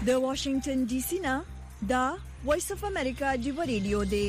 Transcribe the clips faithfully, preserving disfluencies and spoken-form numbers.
د واشنگټن ډي سي نه دا وایس اف امریکا دی ریډیو دی.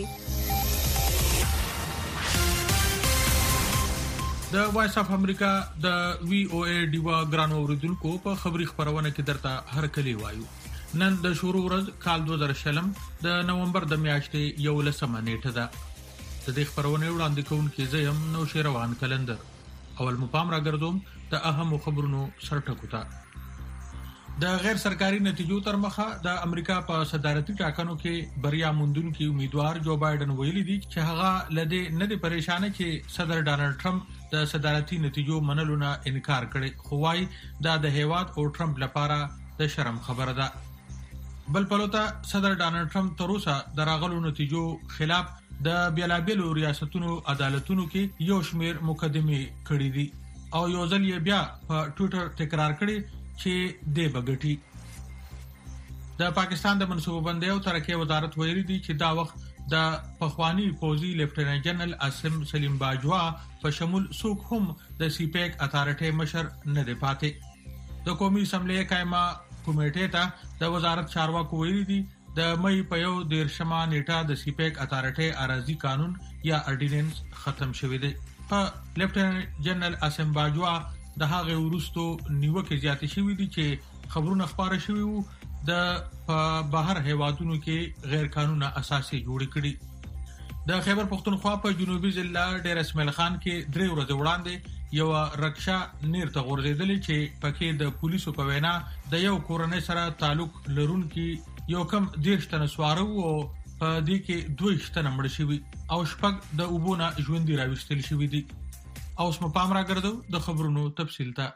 د وایس اف امریکا د وی او ای ډیوا ګرانو اوریدونکو په خبري خبرونه کې درته هر کلی وایو. نن د شروع ورځ کال دوه زره شلم د نومبر د میاشتې یو لسمه نیټه ده. د دې خبرونه وړاندې کوونکې زه يم نو شیروان کلندر. اول مپام راګرځوم د اهم خبرونو سرټکو ته. د غیر سرکاري نتیجو تر مخه د امریکا په صدارتي ټاکنو کې بریا موندونکي امیدوار جو بایدن ویلي دي چې هغه لدی نه دی پریشانه چې صدر ډانلډ ټرمپ د صدارتي نتیجو منلو نه انکار کړي، خو وايي دا د هیواد او ټرمپ لپاره د شرم خبره ده. بل پلوته صدر ډانلډ ټرمپ تر اوسه د راغلو نتیجو خلاف د بیلابیلو ریاستونو عدالتونو کې یو شمیر مقدمه کړې دي او یو ځل یې بیا په ټوئیټر تکرار کړي چې د بغټي. د پاکستان د منصوبه بندۍ او ترقۍ وزارت ویلي دی چې دا وخت د پخوانی فوجي لیفټیننټ جنرال عاصم سلیم باجوا په شمول څوک هم د سی پیک اتھارټي مشر نه دی پاتې. د قومي اسمبلی قائمه کمیټې ته د وزارت چارواکو ویلي دي د مې په یو دیرشمه نیټه د سی پیک اتھارټي اراضي قانون یا اورډیننس ختم شوی دی. په لیفټیننټ جنرال عاصم باجوا د هغه ورستو نیوکه زیاتې شوې دي چې خبرونه خبره شوې وو د بهر هیوادونو کې غیر قانوني اساسي جوړ کړي. د خیبر پختونخوا په جنوبي ضلع ډیر اسماعیل خان کې درې ورځې وړاندې یو رکشا نیر ته غورځېدلې چې پکې د پولیسو په وینا د یو کورنۍ سره تعلق لرونکي یو کم دیرش تنه سواره وو، په دې کې دوه تنه مړ شوي او شپږ د وبونه ژوندۍ راوستل شوي دي. اوس مو پام راګرځو د خبرونو تفصیل ته.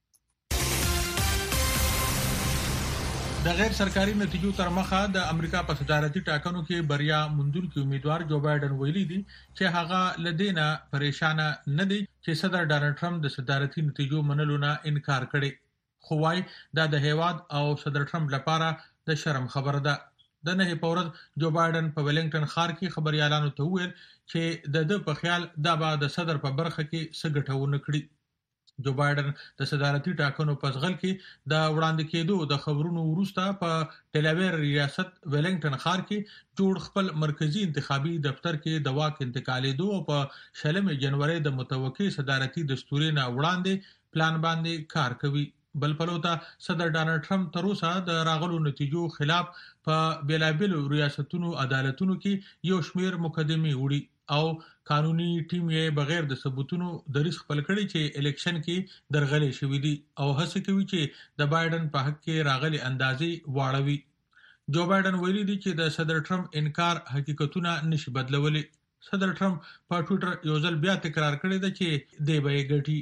د غیر سرکاري نتیجو تر مخه د امریکا په صدارتي ټاکنو کې بریا موندونکي امیدوار جو بایدن ویلي دي چې هغه لدینا پریشانه نه دي چې صدر ډانلډ ټرمپ د صدارتي نتیجو منلو نه انکار کړي، خو وايي دا د هیواد او صدر ټرمپ لپاره د شرم خبره ده. د نه په ورځ جو بایدن په ویلنګټن ښار کې خبريالانو ته وویل چې د د په خیال دا به د صدر په برخه کې سګټونه کړي. جو بایدن د صدارتي ټاکنو په ځغل کې د وړاندې کېدو د خبرونو وروسته په ډیلاویر ریاست ویلنګټن ښار کې جوړ خپل مرکزی انتخابي دفتر کې د واک انتقالېدو او په شلمه جنوري د متوقع صدارتي دستوري نه وړاندې پلان باندې کار کوي. بل پلوته صدر ډانلډ ټرمپ تر اوسه د راغلو نتیجو خلاف په بیلابیلو ریاستونو عدالتونو کې یو شمیر مقدمه وړي او قانوني ټیم یې بغیر د ثبوتونو د ریس خپل کړي چې الیکشن کې درغلي شوې دي او هڅه کوي چې د بایدن په حق کې راغلي اندازې واړوي. جو بایدن ویلي دی چې د صدر ټرمپ انکار حقیقتونه نشي بدلولي. صدر ټرمپ په ټوئیټر یو ځل بیا تکرار کړی دی چې دی به ګټي.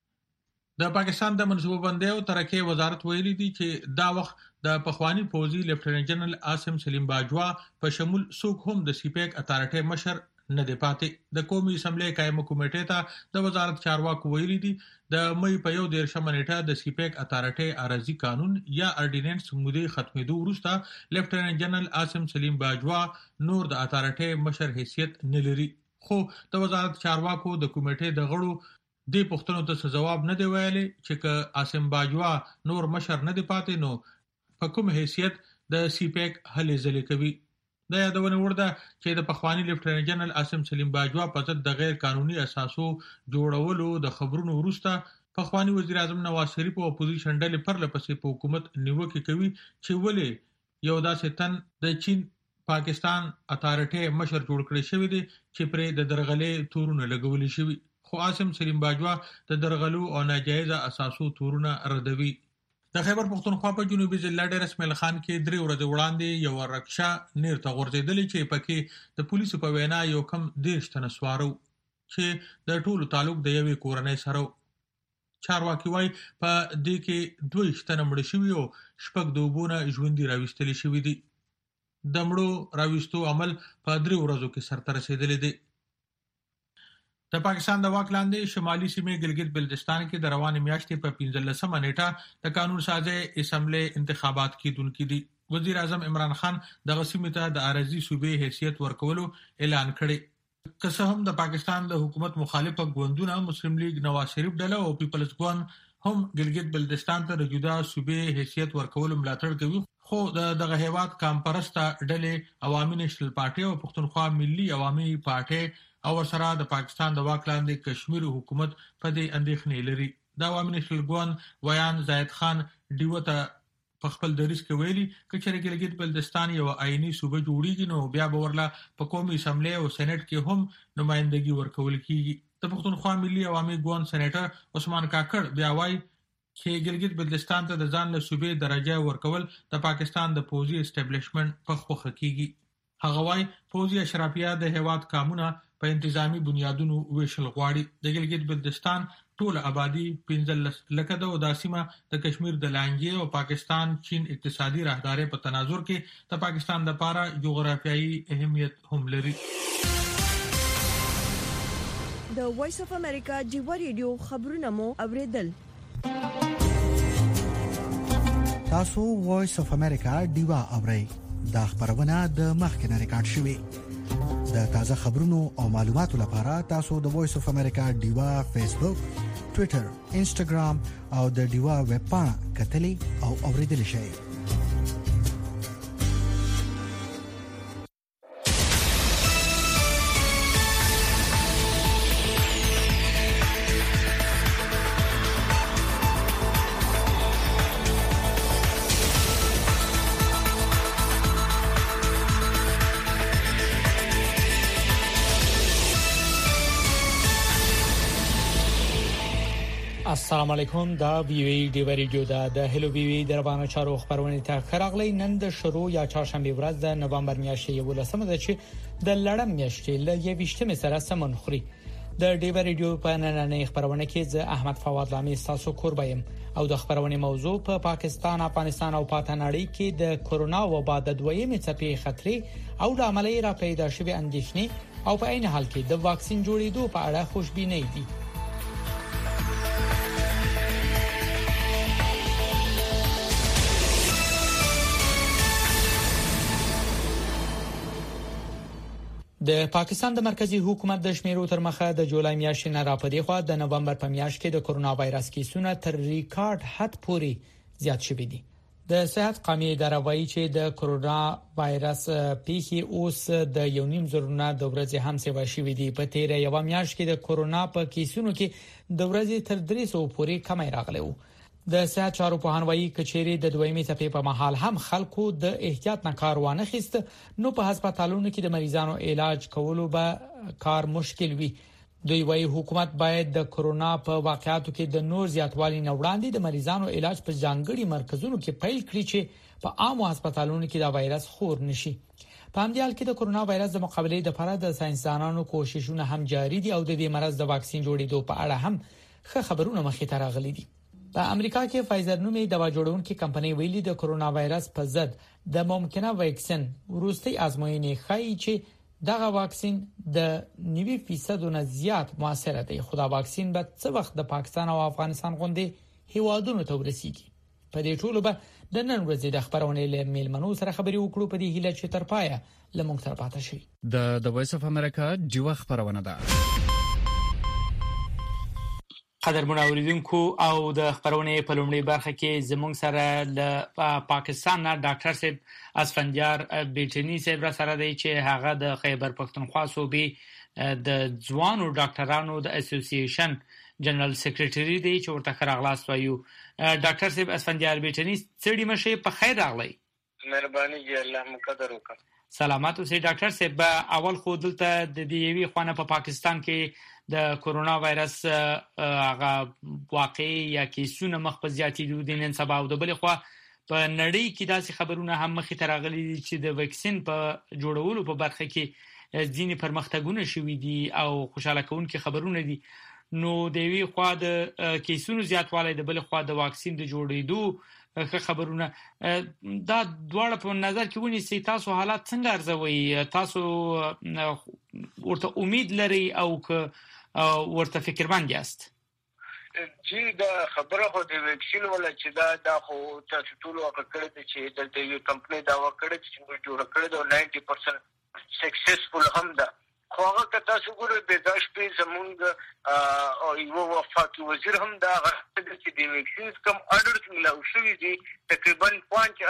د پاکستان د منصوبه بندۍ او ترقۍ وزارت ویلي دی چې دا وخت د پخوانی فوجي لیفټیننټ جنرال عاصم سلیم باجوا په شمول څوک هم د سی پیک اتھارټي مشر نه دی پاتې. د قومي اسمبلی قائمه کمیټې ته د وزارت چارواکو ویلي دي د مې په یو دیرشمه نیټه د سی پیک اتھارټي اراضي قانون یا اورډیننس مودې ختمېدو وروسته لیفټیننټ جنرال عاصم سلیم باجوا نور د اتھارټي مشر حیثیت نه لري، خو د وزارت چارواکو د کمیټې د غړو د پښتنو ته جواب نه دی ویلي چې ک عاصم باجوا نور مشر نه دی پاتې نو په کوم حیثیت د سی پیک هلې ځلې کوي. د یادونه ورده چې د پخوانی لیفټیننټ جنرال عاصم سلیم باجوا په ضد د غیر قانوني اساسو جوړولو د خبرونو وروسته پخوانی وزیر اعظم نواز شریف او اپوزیشن ډلې پر لپسې په حکومت نیوکه کوي چې ولې یو داسې تن د چین پاکستان اتھارټي مشر جوړ کړی شوی دی چې پر د درغلې تورونه لګولې شوی، خو عاصم سلیم باجوا د درغلو او ناجایز اساسو تورونه ردوي. د خیبر پختونخوا په جنوبي ضلع ډیر اسماعیل خان کې درې ورځې وړاندې یو رکشا نیر ته غورځېدلې چې پکې د پولیسو په وینا یو کم دیرش تنه سواره چې د ټولو تعلق د یوې کورنۍ سره. چارواکي وايي په دې کې دوه تنه مړ شوي او شپږ د وبونه ژوندۍ راوستل شوي دي. د مړو راوستو عمل په درې ورځو کې سرته رسیدلی دی. د پاکستان د واک لاندې شمالي سیمې ګلګت بلتستان کې د روانې میاشتې په پنځلسمه نیټه د قانون سازي اسمبلی انتخابات کېدونکي دي. وزیر اعظم عمران خان د سیمې ته د ارضي صوبې حیثیت ورکولو اعلان کړی. که څه هم د پاکستان د حکومت مخالفه ګوندونه مسلم لیگ نواز شریف ډله او پیپلز ګوند هم ګلګت بلتستان ته د جدا صوبې حیثیت ورکولو ملاتړ کوي، خو دغه هیواد کامپرسته ډلې عوامي نېشنل پارټي او پښتونخوا ملي عوامي پارټي او سره د پاکستان د واک لاندې کشمیر حکومت په دې اندېښنې لري. د عوامي نېشنل ګوند ویان زاید خان ډیوته په خپل دریس کې ویلي کچېرې ګلګت بلتستان یو آئینی صوبه جوړیږي نو بیا به ورله په قومي اسمبلی او سېنات کې هم نمائندګي ورکول کیږي. د پښتونخوا ملي عوامي ګوند سېنیټر عثمان کاکړ بیا وايي چې ګلګت بلتستان ته د ځان له صوبې درجه ورکول د پاکستان د پوځي اسټابلیشمنت په خوخه کیږي. هغه وايي پوځي اشرافیه د هیواد قانون په انتظامی بنیادونو ویشل غواړي. د ګلګت بلتستان ټول آبادی پنځلس لکه د وداسمه د کشمیر د لانجې او پاکستان چین اقتصادي راهداري په تناظر کې د پاکستان د لپاره جغرافیایي اهمیت هم لري. د وایس اف امریکا جیو ریډیو خبرونه مو اوریدل. تاسو وایس اف امریکا دیوا اورئ. دا خبرونه د مخکنه ریکارډ شوې. د تازه خبرونو او معلوماتو لپاره تاسو د وایس اف امریکا دیوا فیسبوک، ټوئیټر، انسټاګرام او د دیوا ویب پاڼه کتلي او اوریدل شئ. السلام علیکم. دا وی وی ډی ریډیو دا د هلو وی وی دربانه چارو خبرونه ته خراغلی نن د شروع یا چهارشنبه ورځ د نوامبر میاشتې یولسمه ده چې د لړم میاشتې له یویشتمه سره سمون خوري. د ډی ریډیو په نننۍ خبرونه کې زه احمد فواد لامي تاسو کوربایم او د خبرونه موضوع په پا پاکستان، افغانستان او پاتنړی کې د کورونا وبا د دویمې څپې خطرې او د عملی را پیدا شوی اندېښنې او په عین حال کې د واکسین جوړېدو په اړه خوشبینۍ دي. د پاکستان د مرکزی حکومت د شمیرو تر مخه د جولای میاشتې نه راپدې خو د نوامبر په میاشت کې د کورونا وایرس کیسونه تر ریکارډ حد پورې زیات شوي دي. د صحت قومي اداره وایي چې د کورونا وایرس پیښې اوس د یو نیم زرونه د ورځې هم سیوا شوي دي. په تیر یو میاشت کې د کورونا په کیسونو کې د ورځې تر درې سوه پورې کمی راغلی و. د صحت چارو په هنوي کچېری د دویمې څپې په محل هم خلکو د احتیاط نه کار وانه خست نو په هسپتالونو کې د مریضانو علاج کولو به کار مشکل وي. دوی وايي حکومت باید د کورونا په واقعاتو کې د نور زیاتوالي نه وړاندې د مریضانو علاج په ځانګړي مرکزونو کې پیل کړي چې په عامو هسپتالونو کې دا وایرس خور نشي. په همدې حال کې د کورونا وایرس د مقابلې لپاره د ساينسدانانو کوششونه هم جاري دي او د دې مرض د واکسین جوړېدو په اړه هم ښه خبرونه مخې ته راغلي دي. په امریکا کې فایزر نومي دوا جوړونکي کمپنۍ ویلي د کورونا وایرس په ضد د ممکنه واکسین وروستي آزموینې ښيي چې دغه واکسین د نوي فیصد نه زیات موثر دی. خو دا واکسین به څه وخت د پاکستان او افغانستان غونډې هیوادونو ته ورسیږي. په دې ټولو به د نن ورځې د خبرونې له میلمنو سره خبرې وکړو په دې هیله چې تر پایه لمونږ سره پاتې شي. د د وایس اف امریکا جوه خبرونه ده. قدرمن اوریدونکو او د خبرونه په لومړي برخه کې زموږ سره د پاکستان نه ډاکټر صاحب اسفندیار بیٹنی صاحب را سره دی چې هغه د خیبر پښتونخوا صوبې د ځوانو ډاکټرانو د اسوسییشن جنرال سیکریټری دی چې ورته خراغلاست وایو. ډاکټر صاحب اسفندیار بیٹنی سړي مشه په خیر راغلی. مهرباني جی الله مقدر وکړه. سلامات اوسئ ډاکټر صاحب. اول خو دلته د دې یوې خونه په پاکستان کې د کورونا وایرس هغه واقعي یا کیسونه مخ په زیاتېدو دي نن سبا او د بل خو په نړۍ کې داسې خبرونه هم مخې ته راغلي دي چې د ویکسین په جوړولو په برخه کې ځینې پرمختګونه شوي دي او خوشاله کوونکي خبرونه دي. نو د یوې خوا د کیسونو زیاتوالی د بل خوا د واکسین د جوړېدو ښه خبرونه دا دواړه په نظر کې ونیسئ. تاسو حالات څنګه ارزوئ؟ تاسو ورته امید لرئ او که ورته فکرمند یاست؟ جی دا خبره خو د ویکسین ولا چې دا دا خو تاسو ټول وکړه کړی چې دلته یو کمپنۍ دا وکړه چې موږ جوړ کړی دا نود پرسنټ سکسسفل هم ده. خو هغه که تاسو ګورئ د داش په زمونږ او یو وفاقي وزیر هم دا غوښتل چې د ویکسین کوم اډرز ملاو شوي دي تقریبا پنځه ارب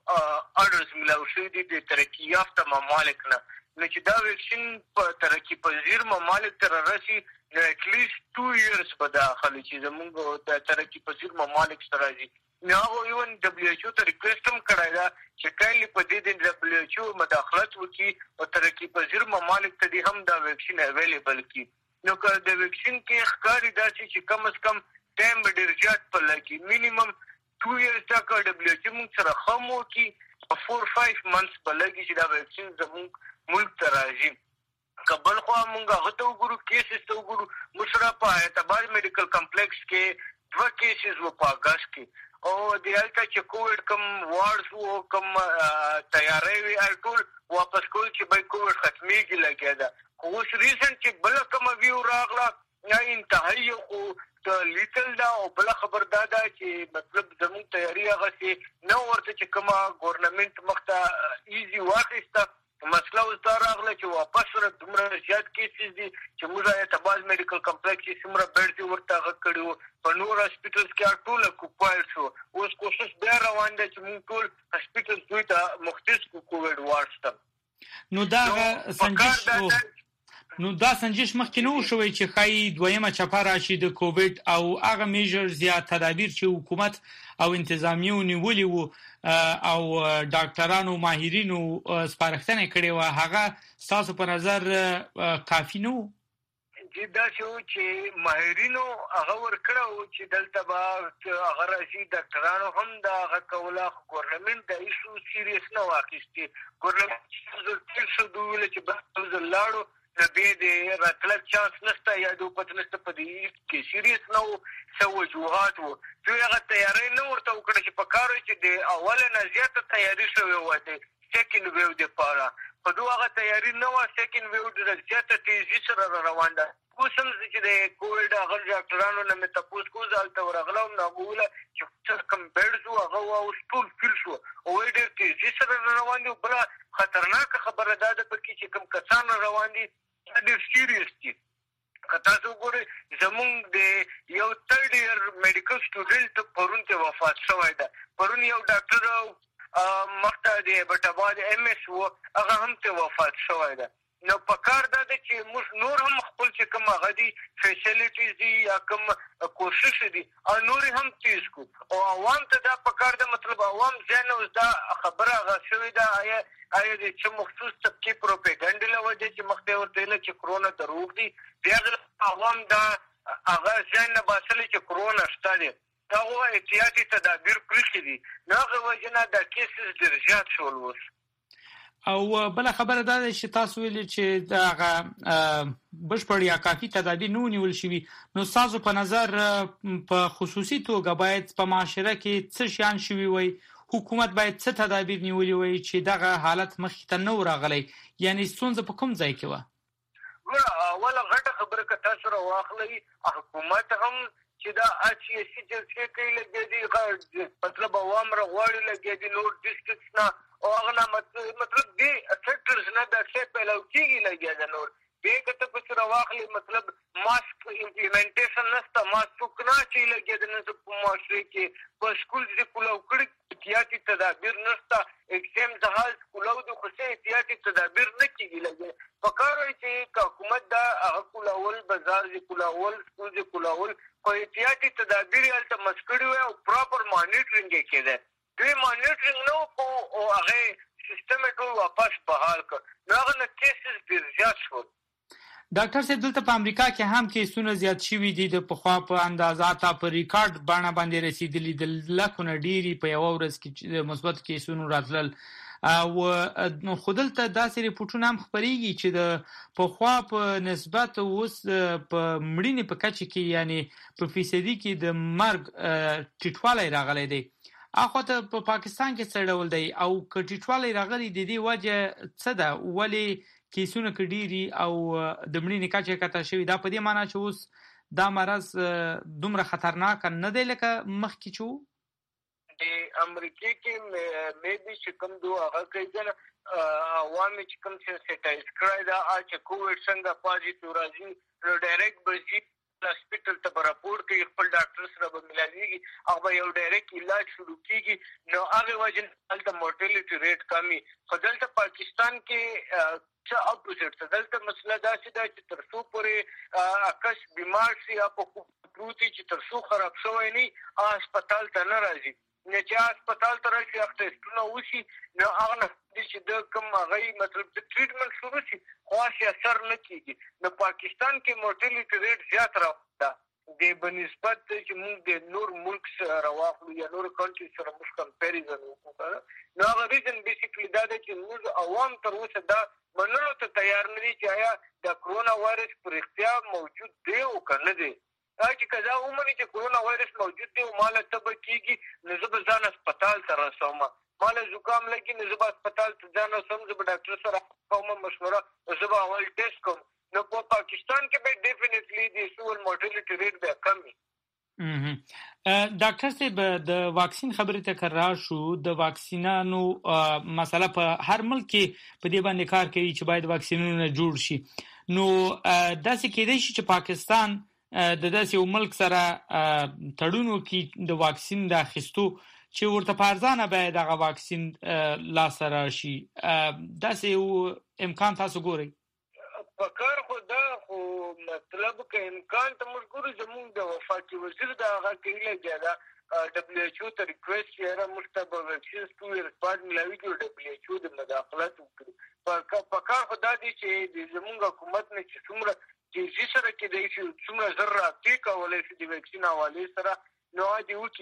اډرس ملاو شوی دي د ترقی یافته ممالک نه. نو چې دا ویکسین په ترقی پذیر ممالک ته راشي نو at least two years به دا خلک چې زموږ د ترقی پذیر ممالک سره راځي. نو هغه ایون دبليو ایچ او ته ریکوست هم کړی دا چې کله په دې د دبليو ایچ او مداخلت وکړي او ترقی پذیر ممالک ته هم دا ویکسین اویلیبل کړي. نو که د ویکسین کې ښکاري دا چې کم از کم ټایم ډیر زیات په لګي مینیمم two years دا که دبليو ایچ او موږ سره خمو کې four five months په لګي چې دا ویکسین زموږ ملک ته راځي. کبل خو موږ هغه ته وګورو کیسز ته وګورو مشرا په اعتبار میډیکل کمپلیکس کې دوه کیسز و په اگست کې او د هلته چې کووډ کم وارډز وو کم تیاری وی ټول واپس کول چې به کووډ ختمېږي لګیا ده. خو اوس ریسنټ چې بل کوم ویو راغله یا انتهایی خو د لیټل دا او بل خبر دا ده چې مطلب زموږ تیاری هغه چې نو ورته چې کومه ګورنمنت مخته ایزي واخیسته. مسله اوس دا راغله چې واپس سره دومره زیات کیسز دي چې موږ اعتبار میډیکل کمپلیکس چې څومره بیډز ورته هغه کړي وو په نور هاسپیټلز کې ټول اکوپایر شو. اوس کوشش بیا روان دی چې موږ ټول هاسپیټلز دوی ته مختص کو کووډ وارډز ته. نو دا سنجش نو دا سنجش مخکې نو شوی چې خای دویمه چپه راشي د کووډ او هغه میجرز یا تدابیر چې حکومت او انتظامیه نیولي وو او ډاکټرانو ماهرینو سپارښتنه کړې و هغه تاسو په نظر کافی نو؟ دا چې ماهرینو هغه ورکړو چې دلته به هغه راشي ډاکټرانو هم دا هغه کوله ګورنمنت د ایشو سیریس نه واخیستي. ګورنمنت څه څه دوی چې به لاړو به د راتلل چانس نشته یا د پته نشته په دې کې سیریس نو څه وجوهات وو دوی هغه تیاری نه ورته وکړي چې په کارو چې د اوله نه زیاته تیاری شوی و د سیکنډ ویو د پاره په دوه هغه تیاری نه و سیکنډ ویو د زیاته تیزی سره روان ده. کوم چې د کووډ هغه ډاکټرانو نه مې تاسو کو ځالته ورغلم نو غوله چې څه کم بیډز هغه او ټول فیل شو او ډېر تیزی سره روان دي. بل خطرناک خبره ده د پکې چې کم کسان روان دي ډېر سیریس دي. که تاسو ګورئ زمونږ د یو تھرډ ایئر میډیکل سټوډنټ پرون ته وفات شوی ده. پرون یو ډاکټر مخته د بټاباد ایم ایس و هغه هم ته وفات شوی ده. نو په کار دا ده چې موږ نور هم خپل چې کوم هغه دي فیسیلیټیز دي یا کوم کوشش دي او نور هم تیز کو او عوام ته دا په کار ده مطلب عوام ځان اوس دا خبره هغه شوې ده آیا آیا د چې مخصوص طبقې پروپاګاندا له وجې چې مخته ورته ویل چې کرونا دروغ دي بیا عوام دا هغه ځان نه باسل چې کرونا شته دي دا هو احتیاطي تدابیر کړی دي. نو هغه وجه نه دا کیسز ډېر زیات شول اوس. او بل خبره دا ده چې تاسو ویل چې دا بشپړ یا کافي تدابیر نه نیول شوي. نو تاسو په نظر په خصوصي توګه باید په معاشره کې څه شیان شوي وي حکومت باید څه تدابیر نیولي وي چې دغه حالت مخکې ته نه راغلی یعنی ستونزه په کوم ځای کې و؟ اوله غټه خبره که تاسو راواخلئ حکومت هم چې دا اچ سی جلسې کوي لګیا دي مطلب عوام راغواړي لګیا دي نور ډسټرکټس نه او هغه نه مطلب دې سیکټرز نه دا څه پیلو کېږي لګیا ده نور دې که ته پسې راواخلئ مطلب ماسک امپلیمنټیشن نشته ماسک څوک نه چې لګیا ده نن په معاشرې کې په سکول چې کولاو کړي احتیاطي تدابیر نشته ایکسیم زهال کولاو د خو څه احتیاطي تدابیر نه کېږي لګیا په کار وایي چې حکومت دا هغه کولاول بازار چې کولاول سکول چې کولاول خو احتیاطي تدابیر یې هلته مسکړي وي او پراپر مانیټرینګ یې کېده دوی مانیټرینګ نه وکړو او هغې سیستم یې ټول واپس بحال کړ نو هغه نه کیسز ډېر زیات شول. ډاکټر صاحب دلته په امریکا کې هم کیسونه زیات شوي دي د پخوا په اندازه په ریکارډ بڼه باندې رسیدلي د لکونه ډېري په یوه ورځ کې مثبت کیسونو راتلل او خو دلته داسې ریپورټونه هم خپریږي چې د پخوا په نسبت اوس په مړینې په کچه کې یعنی په فیصدي کې د مرګ ټیټوالی راغلی دی. اخو ته په پاکستان کې څه ډول دی او که ټیټوالی راغلی د دې وجه څه ده ولې کیسونه کې ډېري او د مړینې کچه کته شوي دا په دې معنی چې اوس دا مرض دومره خطرناک نه دی لکه مخکې چې و؟ د امریکې کې مې بي چې کوم دو هغه کوي چې عوامي چې کوم سینسیټایز کړی دا چې کووډ څنګه پازیټیو راځي نو ډایرکټ به ځي هسپتال ته راپور کوي خپل ډاکټر سره به ملایږي هغه یو ډایرکټ علاج شروع کیږي نو هغه وجه دلته مورټیلیټي ریټ کمی خو دلته پاکستان کې چې اپوزیټ دلته مسله دا چې تر څو پورې اکش بیمار شي په پروتي چې تر څو خراب شوی نه هسپتال ته نه راځي نه چې هسپتال ته راشي اخته ټونه وشي نو هغه نه چې د کوم هغه مطلب د ټریټمنټ شروع شي خو هیڅ اثر نه کیږي نو پاکستان کې مورټیلیټي ریټ زیات راوړه د بنسبت چې موږ د نور ملک سره واخلو یا نور کنټری سره موږ کمپیریزن وکړو نو هغه ریزن بیسیکلی دا دی چې موږ عوام تر اوسه دا منلو ته تیار نه دي چې آیا د کرونا وایرس پر اختیا موجود دی او کنه دی دا چې کله عمومي چې کرونا وایرس موجود دی او مال ته بکیږي نو زه ځان هسپتال ته رسوم مال زکام لګي نو زه هسپتال ته ځان رسوم زه ډاکټر سره کوم مشوره زه به اول ټیسټ کوم نو په پاکستان کې به ډیفینیټلی د سول مورټیلیټي ریټ به کم وي ډاکټر صاحب د واکسین خبرې ته کار شو د واکسینانو مسله په هر ملک کې په دې باندې کار کوي چې باید واکسینونه جوړ شي نو داسې کېدای شي چې پاکستان د داسې یو ملک سره تړون وکړي د واکسین د اخیستو چې ورته پارځانه باید هغه واکسین لاسته راشي داسې یو امکان تاسو ګورئ په کار خو دا خو مطلب که امکان ته موږ ګورو زموږ د وفاقي وزیر د هغه کوي دا دبليو ایچ او ته ریکویسټ کړه موږ ته به واکسین ټو ریسپانس ملاوي چې دبليو ایچ او د مداخلت وکړي په کار خو دا دی چې زموږ حکومت نه چې څومره چې چې سره کې د چې څومره ذره کې کولای شي د ویکسین حواله سره نو دی وکی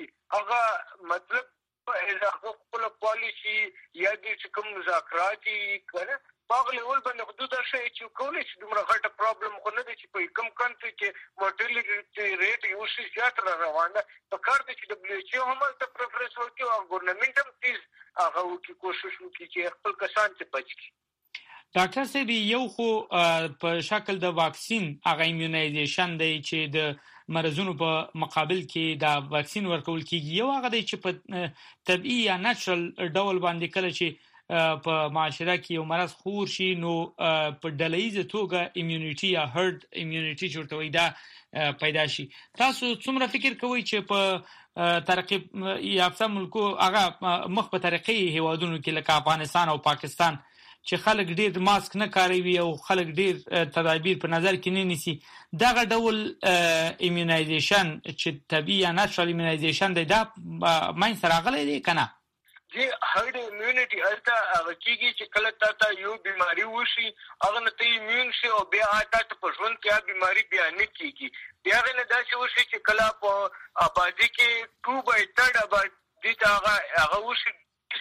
هغه مطلب هغه خپل پالیسی یا د کوم مذاکرات کړه باغلی ول باندې حدود شي چې کولای شي دومره غټه پرابلم خو نه دي چې په کوم کنټری کې مورټیلیټي ریټ یو شي زیات روانه په کار دي چې دبليو ایچ او هم ته پریفرنس ورکړي او ګورنمنت هم تیز هغه وکي کوشش وکړي چې خپل کسان ته بچ کړي ډاکټر صاحب یو خو په شکل د واکسین هغه ایمیونایزیشن دی چې د مرزونو په مقابل کې دا واکسین ورکول کیږي یو هغه دی چې په طبيعي یا نېچرل ډول باندې کله چې په معاشره کې یو مرض خور شي نو په ډلهیزه توګه ایمیونټي یا هرد ایمیونټي جوړوي دا پیدا شي تاسو څومره فکر کوئ چې په ترقی یافته ملکو هغه مخ په ترقی هیوادونو کې لکه افغانستان او پاکستان چې خلک ډیر ماسک نه کاروي او خلک ډیر تدابیر په نظر کې نه نیسي دغه ډول ایمیونایزیشن چې طبيعي یا نېچرل ایمیونایزیشن دی دا ماین سره غلي دی کنه جی هرد ایمیونټي الته هغه کیږي چې کله تا یو بیماری وشي هغه نه ته ایمیون شي او بیا تا په ژوند کې بیماری بیا نه کیږي بیا نه دا چې وشي چې کله په آبادی کې two by third آبادی ته هغه وشي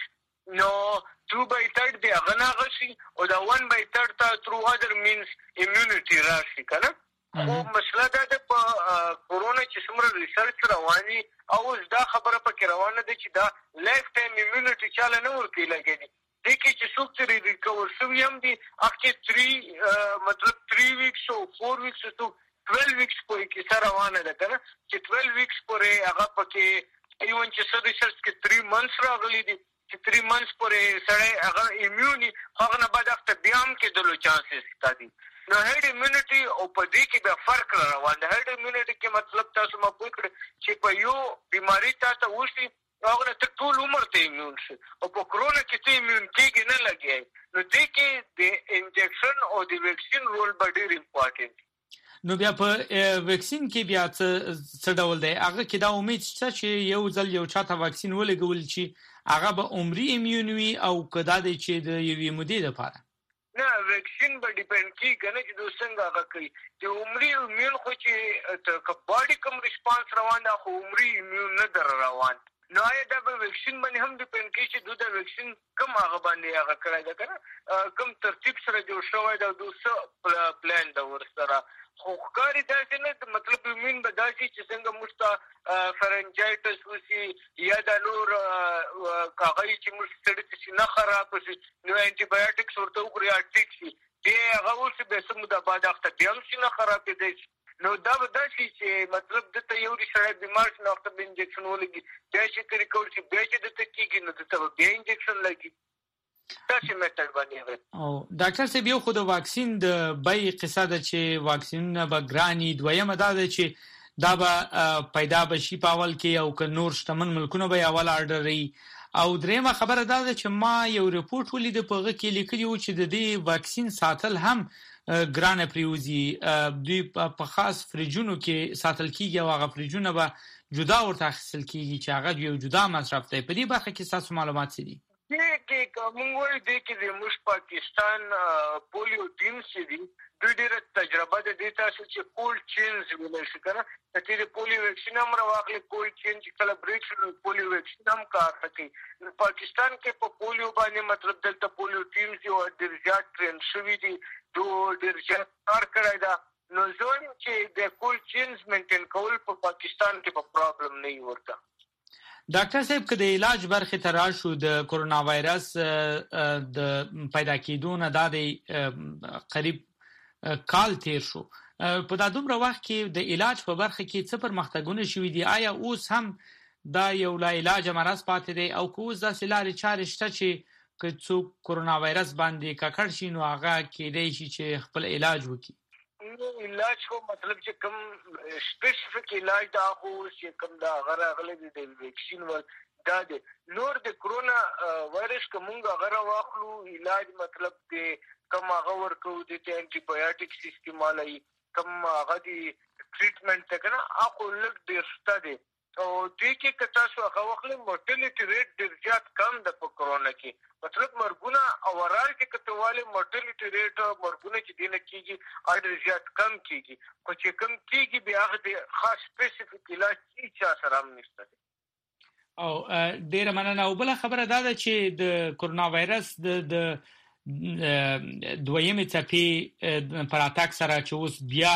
نو two by third دی هغه نه غشي او دا one by third ته through other means immunity راشي کنه خو مسله دا ده په کورونا چې څومره ریسرچ رواني او دا خبره پکې روانه ده چې دا لایف ټایم ایمیونټي چاله نه ورکې لګېږي دې کې چې څوک چې ریکور شوي هم دي هغه three مطلب three weeks او four weeks او twelve weeks پورې کیسه روانه ده کنه چې twelve weeks پورې هغه پکې ایون چې څه ریسرچ کې three months راغلي دي چې three months پورې سړی هغه ایمیوني هغه نه بعد هفته بیا هم کېدلو چانسز شته دي نو هرد ایمیونټي او په دې کې به فرق روان دی هرد ایمیونټي کې مطلب تاسو ما پوه کړئ چې په یو بیماری تاسو وشي هغه ته ټول عمر ته ایمیون شي او په کرونا کې ته ایمیون کېږي نه لګي نو دې کې د انجکشن او د ویکسین رول به ډېر امپورټنت نو بیا په ویکسین کې بیا څه ډول دی هغه کې دا امید شته چې یو ځل یو چاته واکسین ولګول شي هغه به عمري ایمیون وي او کدا دی چې د یوې مودې لپاره نه ویکسین به ډیپند کیږي کنه چې دوی څنګه هغه کوي چې عمري ایمیون خو چې ک باډي کوم ریسپانس روان ده خو عمري ایمیون نه در روان نو آیا دا به ویکسین باندې هم ډیپند کوي چې دوی د ویکسین کوم هغه باندې هغه کړی ده کنه کوم ترتیب سره جوړ شوی دا دوی پلان دا ورسره خو ښکاري داسې نه مطلب ایمیون به داسې چې څنګه موږ ته فرنجایټس وشي یا د نور هغه چې موږ سړي چې نه خراب شي نو انټي بایوټکس ورته وکړي یا ټیک شي دی هغه اوس به څه موده بعد هفته بیا هم شي نه خراب کېدی نو دا به داسې چې مطلب دلته یو سړی بیمار شي نو هفته به انجکشن ولګي بیا چې ریکور شي بیا چې دلته کېږي نو دلته به بیا انجکشن لګي تاسو میتل باندې. او ډاکټر صاحب یو خو د واکسین د بای قصه ده چې واکسینونه به ګرانی، دویمه دا ده چې دا به پیدا بشي په اول کې او که نور شتمن ملکونه به اول آرډري، او دریمه خبره دا ده چې ما یو ریپورت ولید په هغه کې لیکلی و چې د دې واکسین ساتل هم ګرانه پریوزي، دوی په خاص فریجونو کې ساتل کیږي او هغه فریجونه به جدا ورته اخیستل کیږي چې هغه یو جدا مصرف دی. په دې برخه کې تاسو معلومات څه دي؟ دې کې کوم وایي دې کې د موږ پاکستان پولیو ټیم چې دي دوی ډېر تجربه ده دې تاسو چې کولډ چینز ویل شي کنه چې د پولیو ویکسین هم راغلي، کولډ چین چې کله بریک شو پولیو ویکسین هم کار کوي. پاکستان کې په پولیو باندې مطلب دلته پولیو ټیم چې او ډېر زیات ټرین شوی دي، دوه ډېر زیات کار کړی دا. نو زه چې د کولډ چینز مینټین کول په پاکستان کې په پرابلم نه ورته. ډاکټر صاحب که د علاج برخې ته راشو، د کرونا وایرس د پیدا کېدو نه دا د قریب کال تیر شو، په دا دومره وخت کې د علاج په برخه کې څه پرمختګونه شوي دي؟ آیا اوس هم دا یو لا علاج مرض پاتې دی او که اوس داسې لارې چارې شته چې که څوک کرونا وایرس باندې ککړ شي نو هغه کېدای شي چې خپل علاج وکړي؟ علاج خو مطلب چې کوم سپیسیفیک علاج دا خو چې کوم دا غره غلې د ویکسین ول دا دی. نور د کرونا وایرس کومه غره واخلو علاج مطلب د کوم هغه ورکو د انټي بایوټیک سیستم والی کوم هغه دی ټریټمنټ ته کنه هغه لږ ډیر شته دی او دې کې که تاسو هغه واخلئ مورټیلیټي ریټ ډیر زیات کم ده په کرونا کې. مطلب مرګونه اورال کې کتواله مورټیلیټي ریټ مرګونه چې دینه کیږي ډیر زیات کم کیږي، خو چې کم کیږي بیا هغه خاص سپیسیفیک علاج چې سره هم نشته. او ډیره مننه. او بل خبره دا ده چې د کرونا وایرس د د دویمه څپې پر اتاک سره چې اوس بیا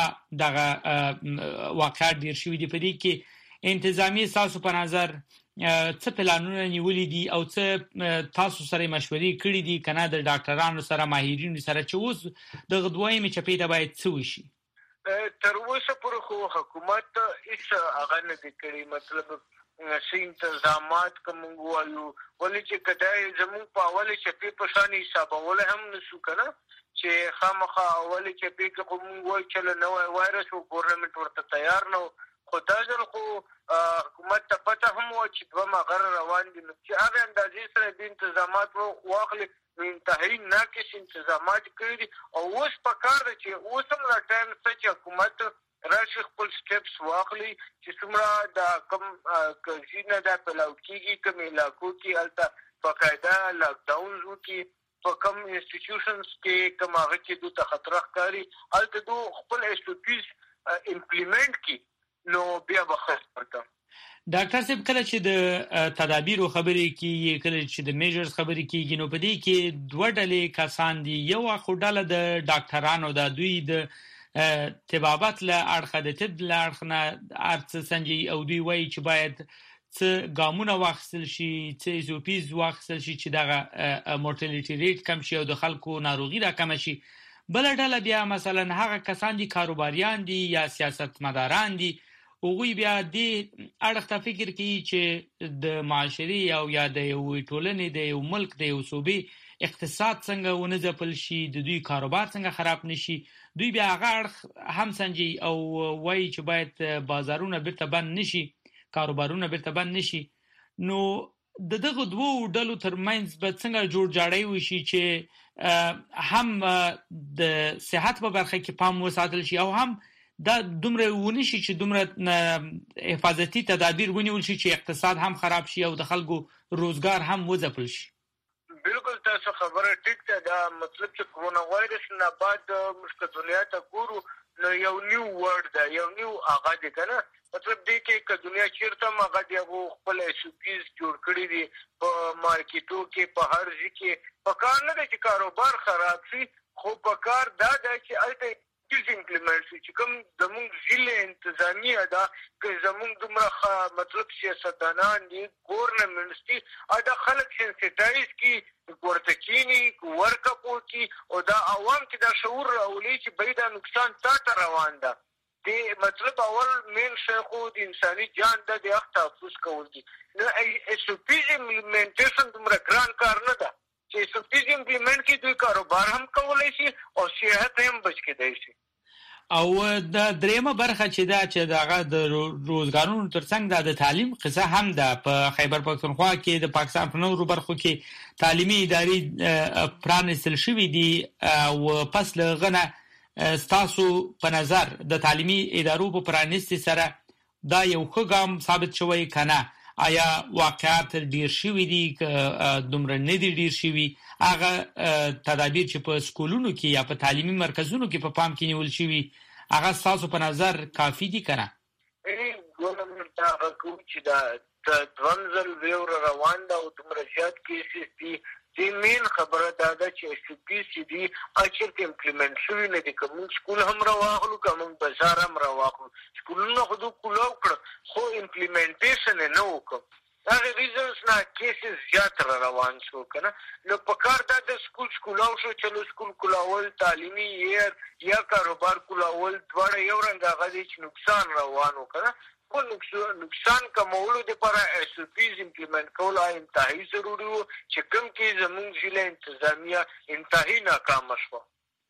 دغه واقعات ډیر شوي دي، په دې کې انتظامی تاسو په نظر څه پلانونه نیولې دي او څه تاسو سره مشورې کړې دي کنه د ډاکټرانو سره ماهرینو سره چې اوس د دویمه څپې ته باید څه وشي؟ تر اوسه پورې خو حکومت هیڅ هغه نه دی کړی، مطلب څه انتظامات کوم وایو ولې چې کدای زموږ په اوله چپې په شان حسابول هم نشو کنه چې خامخا اوله چپې کې کوم وایي چې نو وایرس او ګورنمنت ورته تیار نه، خو دا ځل خو حکومت ته پته هم و چې دوه مغر روان دي چې هغه اندازې سره د انتظامات واخلي، انتهایی ناقص انتظامات کړی دي او اوس په کار دی چې اوس هم را ټایم شته چې حکومت راشي خپل سټیپس واخلي چې څومره د کوم کزینه دا پلاو کېږي کوم علاقو کې هلته باقاعده لاک ډاون وکړي، په کوم انسټیټیوشنز کې کوم هغه کې دوی ته خطر ښکاري هلته دوی خپل ایس او پیز امپلیمنټ کړي نو بیا به ښه ورته. ډاکټر صاحب کله چې د تدابیرو خبرې کیږي، کله چې د میجرز خبرې کیږي، نو په دې کې دوه ډلې کسان دي. یو خو ډله د ډاکټرانو ده، دوی د طبابت له اړخه د طب له اړخ نه ارڅ سنجي او دوی وایي چې باید څه ګامونه واخیستل شي، څه ایس او پیز واخیستل شي چې دغه مورټیلیټي ریټ کم شي او د خلکو ناروغي را کم شي. بل ډله بیا مثلا هغه کسان دي کاروباریان دي یا سیاستمداران دي، هغوی بیا دې اړخ ته فکر کوي چې د معاشري او یا د یو ټولنې د یو ملک د یو صوبې اقتصاد څنګه ونه ځپل شي، د دوی کاروبار څنګه خراب نشي. دوی بیا هغه اړخ هم سنجي او وایي چې باید بازارونه بیرته بند نشي، کاروبارونه بیرته بند نشي. نو د دغه دوو ډلو ترمنځ به څنګه جوړ جاړی وشي چې هم د صحت په برخه کې پام وساتل شي او هم دا دومره ونی شي چې دومره حفاظتي تدابیر ونیول شي چې اقتصاد هم خراب شي او د خلکو روزګار هم وځپل شي. بالکل تاسو خبره ټیک ده. دا مطلب چې کرونا وایرس نه بعد موږ دنیا ته ګورو نو یو نیو ورډ ده، یو نیو هغه دی کنه. مطلب دې کې که دنیا چیرته هم هغه دی هغه خپل ایس او پیز جوړ کړي دي په مارکیټو کې، په هر ځای کې. په کار نه دی چې کاروبار خراب شي، خو په کار دا ده چې هلته امپلیمنټ شي چې کوم زموږ ضلع انتظامیه ده که زموږ دومره مطلب سیاستدانان دي ګورنمنټس دي دا خلک سینسیټایز کړي، ورته کښېني ورکپ وکړي او دا عوام کې دا شعور راولي چې بهی دا نقصان تا ته روان ده. د مطلب اول مین شی خو د انساني جان ده، د حق تحفظ کول دي. نو ایس او پیز امپلیمنټیشن دومره ګران کار نه ده چې سپیس امپلیمنٹ کې دوی کاروبار هم کولای شي او صحت هم بچ کېدای شي. او د دریمه برخه چې دا چې دغه د روزګارونو ترڅنګ د تعلیم قصه هم ده. په خیبر پښتونخوا کې د پاکستان په نورو برخو کې تعلیمي ادارې پرانیستل شوې دي او پس له غنه ستاسو په نظر د تعلیمي ادارو په پرانیستي سره دا یو ښه ګام ثابت شوی کنه؟ آیا واقعات ډیر شوي دي که دومره نه دي ډیر شوي؟ هغه تدابیر چې په سکولونو کې یا په تعلیمي مرکزونو کې په پام کې نیول شوي هغه ستاسو په نظر کافي دي که نه؟ ګورنمنټ هغه کوم چې دا دویم ځل ویور روان ده او دومره زیات کیسز دي. د مین خبره دا ده چې اس پی سی دي اچر امپلیمنٹ شوي نه دي. که موږ سکول هم راواخلو که موږ بازار هم راواخلو سکولونه خو دوی کولو کړه خو امپلیمنټیشن یې نه وکړو. هغه ریزنز نه کیسز زیات را روان شو کنه. نو په کار دا د سکول سکولاو شو چې سکول کولاول تعلیمي یا کاروبار کولاول دواړه یو رنګ هغه دي چې نقصان روانو کنه. خو نقصان کمولو لپاره اس او پیز امپلیمنٹ کول انتهایی ضروري وو چې کوم کې زموږ ضلع انتظامیه انتهایی ناکام شوه.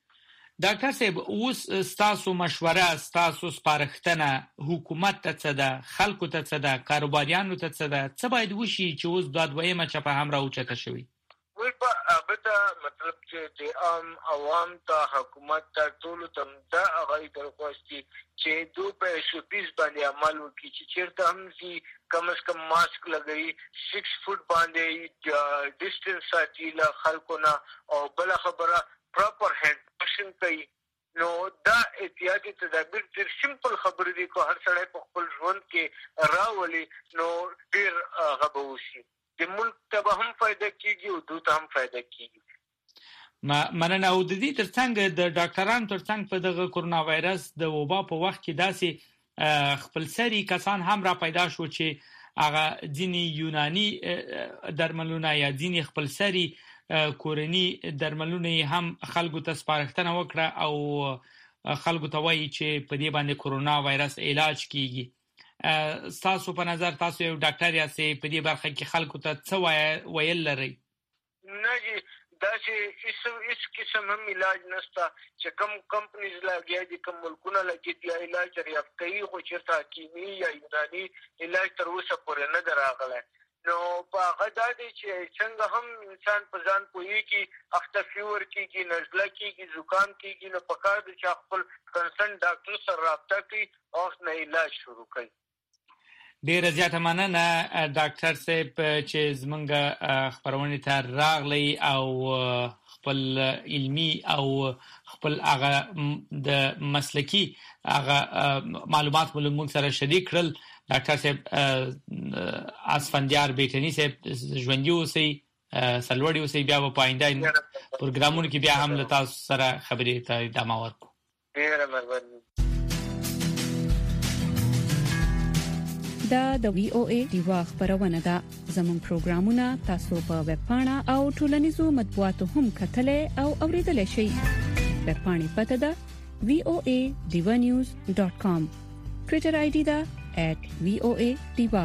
ډاکټر صاحب اوس ستاسو مشوره ستاسو سپارښتنه حکومت ته څه ده، خلکو ته څه ده، کاروباریانو ته څه ده؟ څه باید وشي چې اوس دا دویمه چپه هم راوچته شوي؟ وی په هغه ته مطلب چې د عام عوام ته حکومت ته ټولو ته دا هغه درخواست دي چې دوی په اس او پیز باندې عمل وکړي چې چېرته هم ځي کم از کم ماسک لګوي، سکس فوټ باندې ډسټنس ساتي له خلکو نه، او بله خبره پراپر هینډ واشنګ کوي. نو دا احتیاطي تدابیر ډېر سمپل خبرې دي. که هر سړی په خپل ژوند کې راولي نو ډېر هغه به وشي. د ملک ته به هم فایده کېږي او دوی ته هم فایده کېږي. مننه. او د دې ترڅنګ د ډاکټرانو ترڅنګ په دغه کرونا وایرس د وبا په وخت کې داسې خپلسري کسان هم را پیدا شو چې هغه ځینې یوناني درملونه یا ځینې خپلسري کورني درملونه هم خلکو ته سپارښتنه وکړه او خلکو ته وایي چې په دې باندې کرونا وایرس علاج کیږي. تاسو په نظر تاسو یو ډاکټر یاستئ، په دې برخه کې خلکو ته څه ویل لرئ؟ نه جی دا چې هیڅ قسم هم علاج نشته. چې کوم کمپنیز لګیا دي کوم ملکونه لګي دي علاج دریافت کوي، خو چېرته حکیمي یا یوناني علاج تر اوسه پورې نه دی راغلی. نو په هغه دا دی چې څنګه هم انسان په ځان پوهېږي، اخته فیور کېږي، نزله کېږي، زکام کېږي، نو په کار دی چې خپل کنسرن ډاکټر سره رابطه کړي او نه علاج شروع کړي. ډیره زیاته مننه ډاکټر صاحب چې زمونږ خپرونې ته راغلی او خپل علمي او خپل هغه د مسلکي هغه معلومات مو موږ سره شریک کړل. ډاکټر صاحب اسفندیار بیٹنی صاحب ژوندي اوسئ، سرلوړي اوسئ. بیا به په آینده پروګرامونو کې بیا هم له تاسو سره خبرې ته ادامه ورکړو. ډیره مننه. دا د وی او ای دیوا خبرونه ده. زموږ پروګرامونه تاسو په ویب پاڼه او ټولنیزو مطبوعاتو هم کتلای او اوریدلای شئ. ویب پاڼې پته ده وی او ای دیوا نیوز ډاٹ کام. ټوئیټر آی ډي ده ایٹ وی او ای دیوا.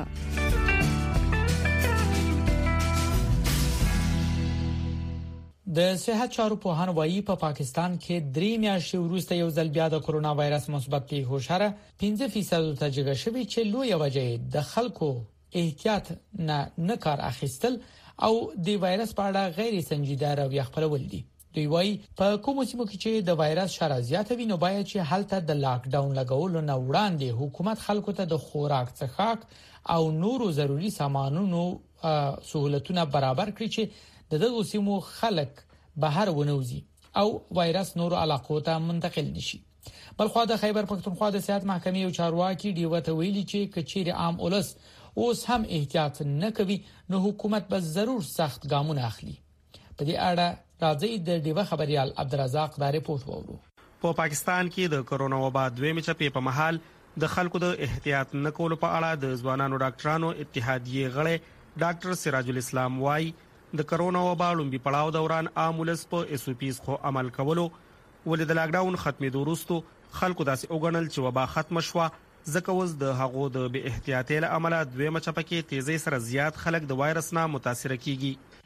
د صحت چارو پوهان وایي په پاکستان کې درې میاشتې وروسته یو ځل بیا د کرونا وایرس مثبت پیښو شره پنځه فیصد ته جګه شوی چې لوی وجه د خلکو احتیاط نه نه کار اخیستل او د وایرس په اړه غیر سنجیده رویه خپلول دي. دوی وایي په کومو سیمو کې چې د وایرس شره زیاته وي نو باید چې هلته د لاک ډاون لګولو نه وړاندې حکومت خلکو ته د خوراک څښاک او نورو ضروري سامانونو سہولتونه برابر کړي چې دغه سیمو خلک بهر ونوزي او وایرس نور علاقو ته منتقل نشي. بلخو د خیبر پښتونخوا د صحت محکمې او چارواکي دیو ته ویلي چې کچېر عام اولس اوس هم احتیاط نه کوي نو حکومت به ضرور سخت ګامونه اخلي. په دې اړه راځي د دیو خبريال عبدالرزاق دا ریپورت وورو. په پاکستان کې د کرونا وبا دویمه چپې په محل د خلکو د احتیاط نه کولو په اړه د ځوانانو ډاکټرانو اتحادیه غړي ډاکټر سراج الاسلام وايي د کرونا وبا لومبي پړاو دوران عامولس په اس او پیز خو عمل کولو ولې د لاک ډاون ختمېدو وروسته خلکو داسې وګڼل چې وبا ختم شوه، ځکه اوس د هغو د بې احتیاطۍ له امله دویمه چپه کې تیزی سره زیات خلک د وایرس نه متاثر کیږي.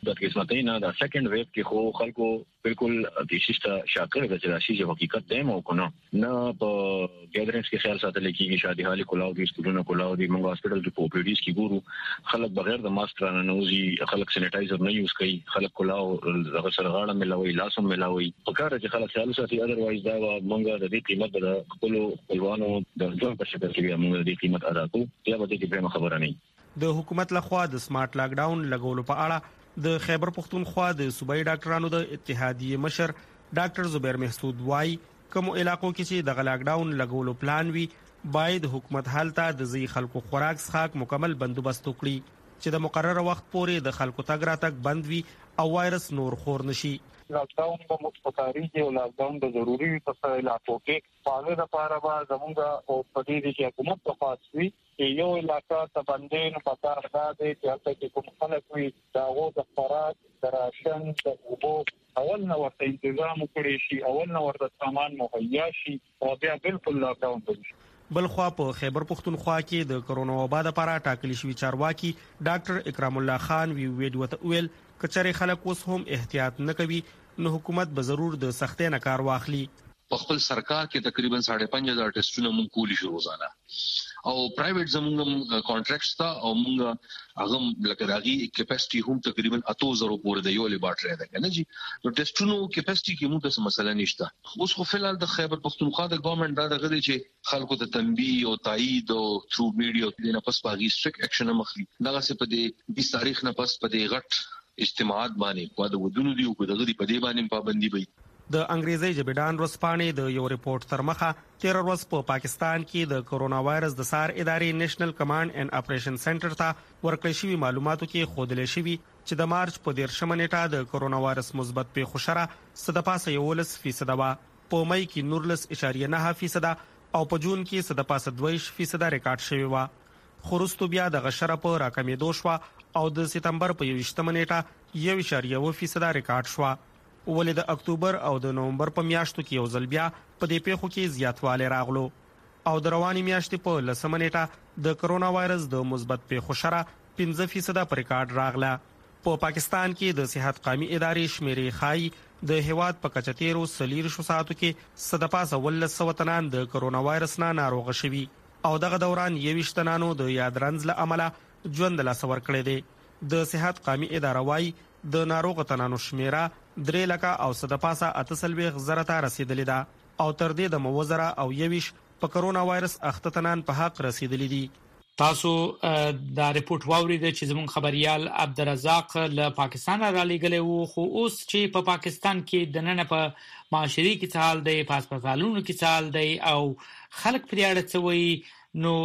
د قسمتۍ نه د سیکنډ ویو کې خو خلکو بالکل د شیشته شاکر د راشي چې حقیقت دی مو کو نه نه په ګیدرینګز کې خیال ساتل کېږي شادي حالي کولاو دي سکولونو کولاو دي موږ هسپټل کې په پیډیس کې ګورو خلک بغیر د ماسک نه نوزي خلک سینیټایزر نه یوز کوي خلک کولاو هغه سره غاړه ملاوي لاسو ملاوي په کار چې خلک خیال ساتي اذروایز دا موږ د دې قیمت د خپل خپلوانو د ژوند په شکل کې موږ د دې قیمت ادا کوو یا به دې په خبره نه د حکومت لخوا د سمارټ لاک ډاون لګولو په اړه د خیبر پختونخوا د صوبایي ډاکټرانو د اتحادیې مشر ډاکټر زبیر محسود وای کوم علاقو کې چې د لاک ډاون لګولو پلان وي باید حکومت حالته د زی خلکو خوراک څخه مکمل بندوبست وکړي چې د مقرره وخت پورې د خلکو تګ راتګ بند وي او وایرس نور خور نشي. لاک ډاون په متفقاري کې او لاک ډاون د ضروري په علاقو کې پاله د پاره با زموږه او په دې کې حکومت په خاص وي یو علاقہ ته باندې نو پتا راځي چې هلته کې کوم خلک وي دا وو د خوراک د راشن د اوبو اول نو ورته تنظیم کړی شي اول نو ورته سامان مهیا شي او بیا بالکل لاک ډاون وشي. بل خو په خیبر پختونخوا کې د کرونا وبا لپاره ټاکلي شوی چارواکي ډاکټر اکرام الله خان وی ویډیو ته ویل کچره خلک اوس هم احتیاط نه کوي نو حکومت به ضرور د سختۍ نه کار واخلي. په خپل سرکار کې تقریبا پنځه پنځه هزار ټیسټونه مونږ کولی شو روزانه او پرایویټ زموږ کانټراکټس تا او مونږ هغه لکه راغي کیپاسټي هم تقریبا اته زره پورې د یو لیبارټری ده کنه جی نو ټیسټونو کیپاسټي کې موږ د مسله نشته اوس خو فلحال د خیبر پختونخوا د ګورنمنت دا دغه دي چې خلکو ته تنبیه او تایید او تھرو میډیا د نه پس باغی سټریک اکشن مخلي دغه څه په دې بیس تاریخ نه پس په دې غټ اجتماعات باندې په د ودونو دی او په دغه په دې باندې پابندي وي. د انګریزي جبدان رسپانې د یو ریپورت تر مخه تیر ورځ په پاکستان کې د کرونا وایرس د سار ادارې نېشنل کمانډ اینڈ اپریشن سنټر ته ورکړی شوی معلوماتو کې خودلې شوی چې د مارچ په دیرشمه نیټه د کرونا وایرس مثبت په خوشره صد پاسه یولس فیصد وا په مې کې نورلس اشاریه نه فیصد او په جون کې صد پاسه دویش فیصد ریکارډ شوی وا خورستو بیا د غشره په راکمېدو شو او د سپتمبر په یوشتمه نیټه یو اشاریه و فیصد ریکارډ شو ولې د اکتوبر او د نومبر په میاشتو کې یو ځل بیا په دې پیښو کې زیاتوالی راغلو او د رواني میاشتې په لسمه نیټه د کرونا وایرس د مثبت پیښو شره پنځه فیصد پر ریکارډ راغله. په پاکستان کې د صحت قومي ادارې شمیرې خای د هیواد په کچتیرو سلیر شو ساتو کې صد پاسه ولس وطنان د کرونا وایرس نه ناروغ شوي او دغه دوران یويشت تنانو د یادرنځ له عمله ژوند له سور کړی دی. د صحت قومي اداره وايي د ناروغ تنانو شمیره درې لکه او صد پاسه اتسلويغ زره ته رسیدلې ده او تر دې د موزره او یويش په کرونا وایرس اخته تنان په حق رسیدلې دي. تاسو دا ریپورت واورید چې زموږ خبريال عبدالرزاق له پاکستان را لېږلی وو خو اوس چې په پاکستان کې د نن په معاشري کې څه حال دی په هسپتالونو کې څه حال دی او خلک پرې اړه څه وایي نو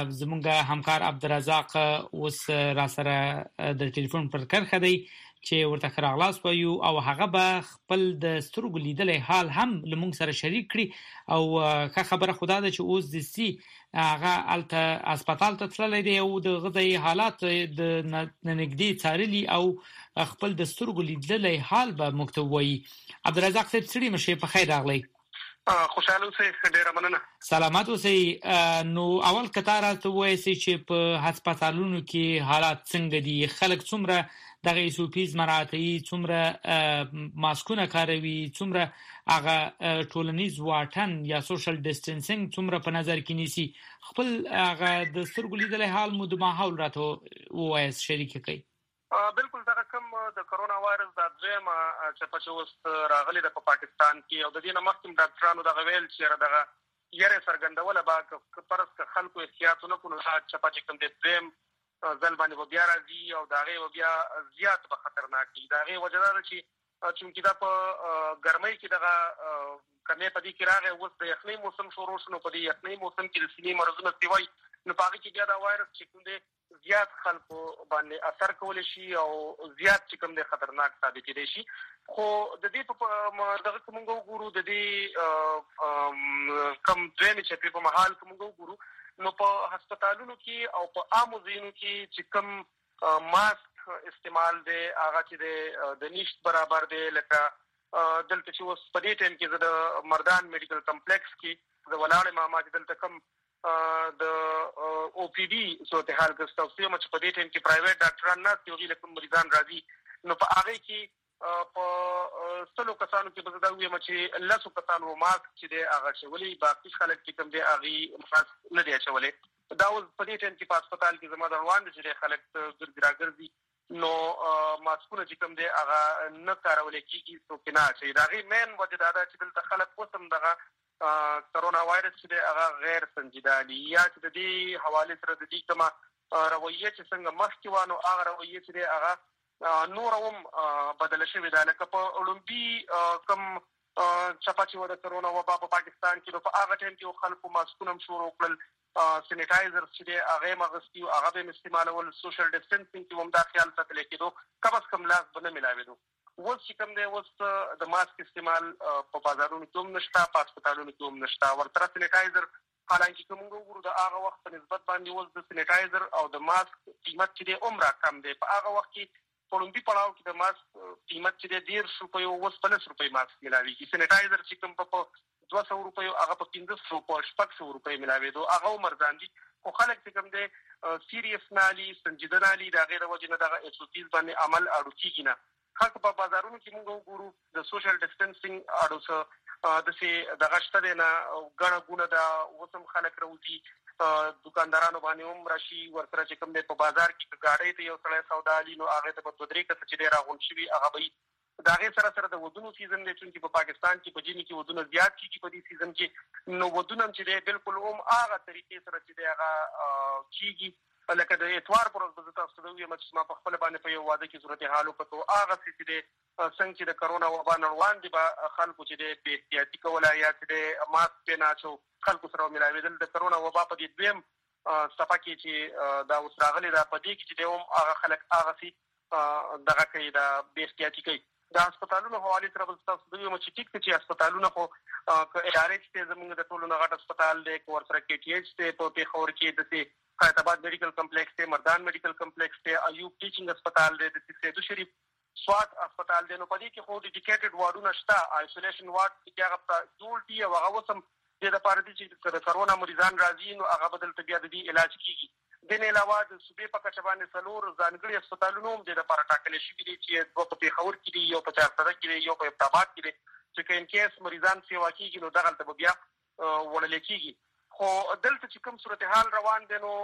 زموږ همکار عبدالرزاق اوس را سره د ټلیفون پر کرخه دی چې ورته خراغلاس وایو او هغه به خپل د سترګو لیدلې حال هم لمونږ سره شریک کړي او ښه خبره خدا ده چې اوس د سي هغه الته هسپتال ته تللی دی او د غذایی حالات د نږدې څارلي او خپل د سترګو لیدلې حال به موږ ته وایي. عبدالرزاق صاحب ستړي مشه په خیر راغلی. خوشاله اوسئ ډیره مننه. سلامات اوسئ. نو اول کتار ته وایي چې په هسپتالونو کې حالات څنګه دي خلک څومره دغه ایسوپیز مراعاتي څومره ماسکونه کاروي څومره هغه ټولنیز واټن یا سوشل ډیسټنسینګ څومره په نظر کې نیسي خپل هغه د سترګو لیدلې حال مو د ماحول راته وایي شریک کړئ. بالکل دا کوم د کرونا وایرس د ځما چې په اوس راغلي د پاکستان کې او د دې نه مخکې ډاکټرانو دغه ویل چې دغه یره سرګندوله با پرس خلکو احتیاط نه کول چې په کوم د دیم ځل باندې بیا راځي او دا غي بیا زیات به خطرناک دي. دا غي وجه ده چې چې دا په ګرمۍ کې دغه کمې پدې کې راغی اوس د یخنۍ موسم شروع شنو په دې یخنۍ موسم کې د سینې مرزونه سیوای نو پاره کې بیا دا وایرس چې کوم دی زیات خلکو باندې اثر کول شي او زیات چې کوم دی خطرناک ثابت دي شي. خو د دې په دغه کوم وګورو د دې کم درې چې په محل کوم وګورو نو په هسپتالونو کې او په عامو ځایونو کې چې کوم ماسک استعمال دی هغه چې د نشټ برابر دی لکه دلته چې اوس په دې ټیم کې د مردان میډیکل کمپلیکس کې د ولاړ ماما چې دلته کوم د او پی ډي صورتحال کې تاسو چې په دې ټیم کې پرایویټ ډاکټران نه تیوري لکه مریضان راځي نو په هغه کې په څلو کسانو کې به دا ویل چې لاسو کسانو ماسک چې دی هغه شولې باقي خلک چې کوم دی هغه ماسک نه دی شولې دا اوس په دې ټیم کې په هسپتال کې زموږ روان دي چې خلک ګرځي نو ماسکونه چې کوم دی هغه نه کارول کېږي نو کې نه چې دا غي مین وجه دا چې دلته خلک وسم دغه کرونا وایرس چې هغه غیر سنجیده دي یا چې د دې حواله سره د دې کومه رویه چې څنګه مخکې وانه هغه رویه چې هغه نور هم بدل شوی دا لکه په اولمپي کم چپاچي و د کرونا وبا په پاکستان کې په هغه ټیم کې خلکو ماسکونه شروع کړل سینیټایزر چې هغه مغستی او هغه به استعمالول سوشل ډیسټنسینګ کې هم دا خیال ساتل کېدو کم از کم لاس بنه ملاوي دو اوس چې کوم دی اوس د ماسک استعمال په بازارونو کې هم نشته په هسپتالونو کې هم نشته ورته سینیټایزر حالانکه کوم وګورو د هغه وخت په نسبت باندې اوس د سینیټایزر او د ماسک قیمت چې دی عمره کم دی په هغه وخت کې پولمبي پړاو کې د ماسک قیمت چې دی ډیر روپیو اوس په لس روپۍ ماسک ملاويږي سینیټایزر چې کوم په دوه سوه روپیو هغه په پنځه سوه په شپږ سوه روپۍ ملاوي دو هغه مرزان دي خو خلک چې کوم دی سیریس نالي سنجیده نالي دا غیر وجه نه دغه ایس او پیز باندې عمل اړو کیږي نه خلک په بازارونو کې موږ وګورو د سوشل ډیسټنسینګ اړو سره د سي د غشته نه غړ غونه دا وسم خلک راوځي دکاندارانو باندې هم راشي ورته چې کوم دی په بازار کې گاډي ته یو سړی سودا لینو هغه ته په تدریج کې چې ډیر غون شي هغه به دا غي سره سره د ودونو سیزن دی چې په پاکستان کې په جنې کې ودونه زیات کیږي په دې سیزن کې نو ودونه چې دی بالکل هم هغه طریقې سره چې دی هغه کیږي لکه د اتوار پر ورځ به تاسو ته ویل چې ما په خپل باندې په یو واده کې صورت حال وکړو هغه چې دی څنګه چې د کرونا وبا روان دي به خلکو چې دی په احتیاطي کولای یا چې دی ماسک په ناچو خلکو سره ملاویدل د کرونا وبا په دې دویم صفه کې چې دا اوس راغلي دا په دې کې چې هم هغه خلک هغه سي دغه کوي دا به احتیاطي کوي د هسپتالونو حواله سره بل تاسو دوی مو چې ټیک چې هسپتالونو خو ادارې چې زموږ د ټولو نه غټ هسپتال دی کو ورسره کې ټي ایچ ته په پیښور کې د سي خیرآباد میډیکل کمپلیکس ته مردان میډیکل کمپلیکس ته ایوب ټیچینګ هسپتال دی د سیدو شریف سوات هسپتال دی نو په دې کې خو ډیډیکیټډ وارډونه شته آیسولیشن وارډ چې هغه په جوړ دي او هغه وسم د لپاره دي چې د کرونا مریضان راځي نو هغه بدل طبيعت دي علاج کیږي د نه علاوه د صوبې په کچه باندې سلور ځانګړي هسپتالونو هم د لپاره ټاکل شوي دي چې په پیښور کې دي یو په چارسده کې دي یو په ابتاباد کې دي چې کین کیس مریضان سیوا کیږي نو دغه ته بیا وړل کیږي خو دلته چې کوم صورتحال روان دي نو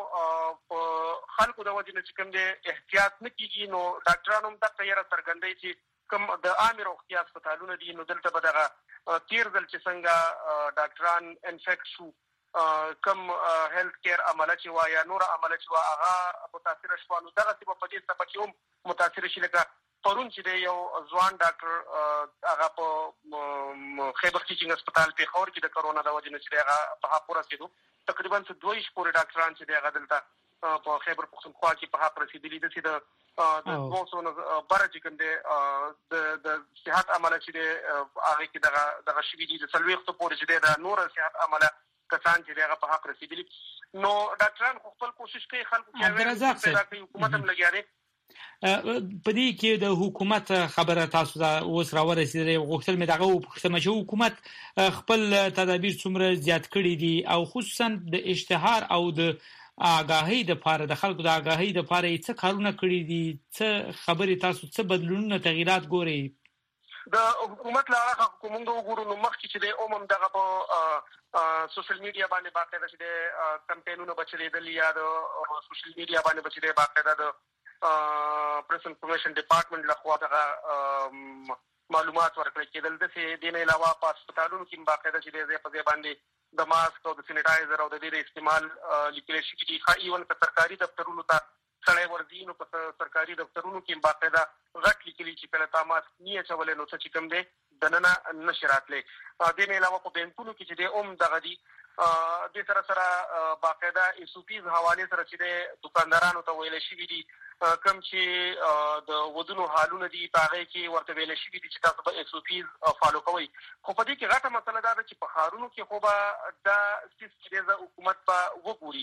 خلکو د وجه نه چې کوم دي احتیاط نه کیږي نو ډاکټرانو هم د تیار سرګندۍ چې کوم د عامه روغتیا هسپتالونو دي نو دلته به دغه تیر ځل چې څنګه ډاکټران انفیکټ شو کم هیلث کیر عمله چې وا یا نور عمله چې وا هغه متاثر شو نو دغه څه په دې څه کې هم متاثر شي لکه پرون چې یو ځوان ډاکټر هغه په خیبر ټیچینګ هسپتال په خور کې د کرونا د وجې نه چې هغه په هغه رسیدو تقریبا څو دوه شپږ ډاکټران چې هغه دلته په خیبر پختونخوا کې په هغه رسیدلی دي چې د د دوسو بره چې کوم د د صحت عمله چې هغه کې دغه دغه شوی دي د سلويختو پورې چې د نور صحت عمله کسان چې هغه په حق رسیدلی نو ډاکټران خپل کوشش کوي خلکو کې حکومت هم لګیاري په دې کې د حکومت خبره تاسو ته اوس راورسېده غوښتل مې دغه وپوښتم چې حکومت خپل تدابیر څومره زیات کړي دي او خصوصا د اشتهار او د آگاهی د لپاره د خلکو د آگاهی د لپاره څه کارونه کړي دي څه خبرې تاسو څه بدلونونه تغیرات ګوري د حکومت لاره حکومت وګورو نو مخکې چې د عموم دغه په سوشل میډیا باندې باقاعده چې د کمپاینونو بچلېدل یا د سوشل میډیا باندې بچلې باقاعده د پریس انفارمیشن ډپارټمنټ لخوا دغه معلومات ورکړل کېدل د دې دین علاوه په هسپتالونو کې باقاعده چې د په باندې د ماسک او د سینیټایزر او د دې استعمال لیکل شوی دي خا ایون په سرکاري دفترونو ته سړی ورځي نو په سرکاري دفترونو کې باقاعده غټ لیکلي چې کله تا ماسک نه چولې نو څه چې کوم دی دننه نشراتلې د دې علاوه په بانکونو کې چې د اوم دغه دي د سره سره باقاعده ایس او پیز حواله سره چې د دکاندارانو ته ویل شوی دي کوم چې د ودونو حالونه دي هغه کې ورته ویل شوی دي چې تاسو به ایس او پیز فالو کوئ خو په دې کې غټه مسله ده چې په خارونو کې خو به د سیستم د حکومت په وګوري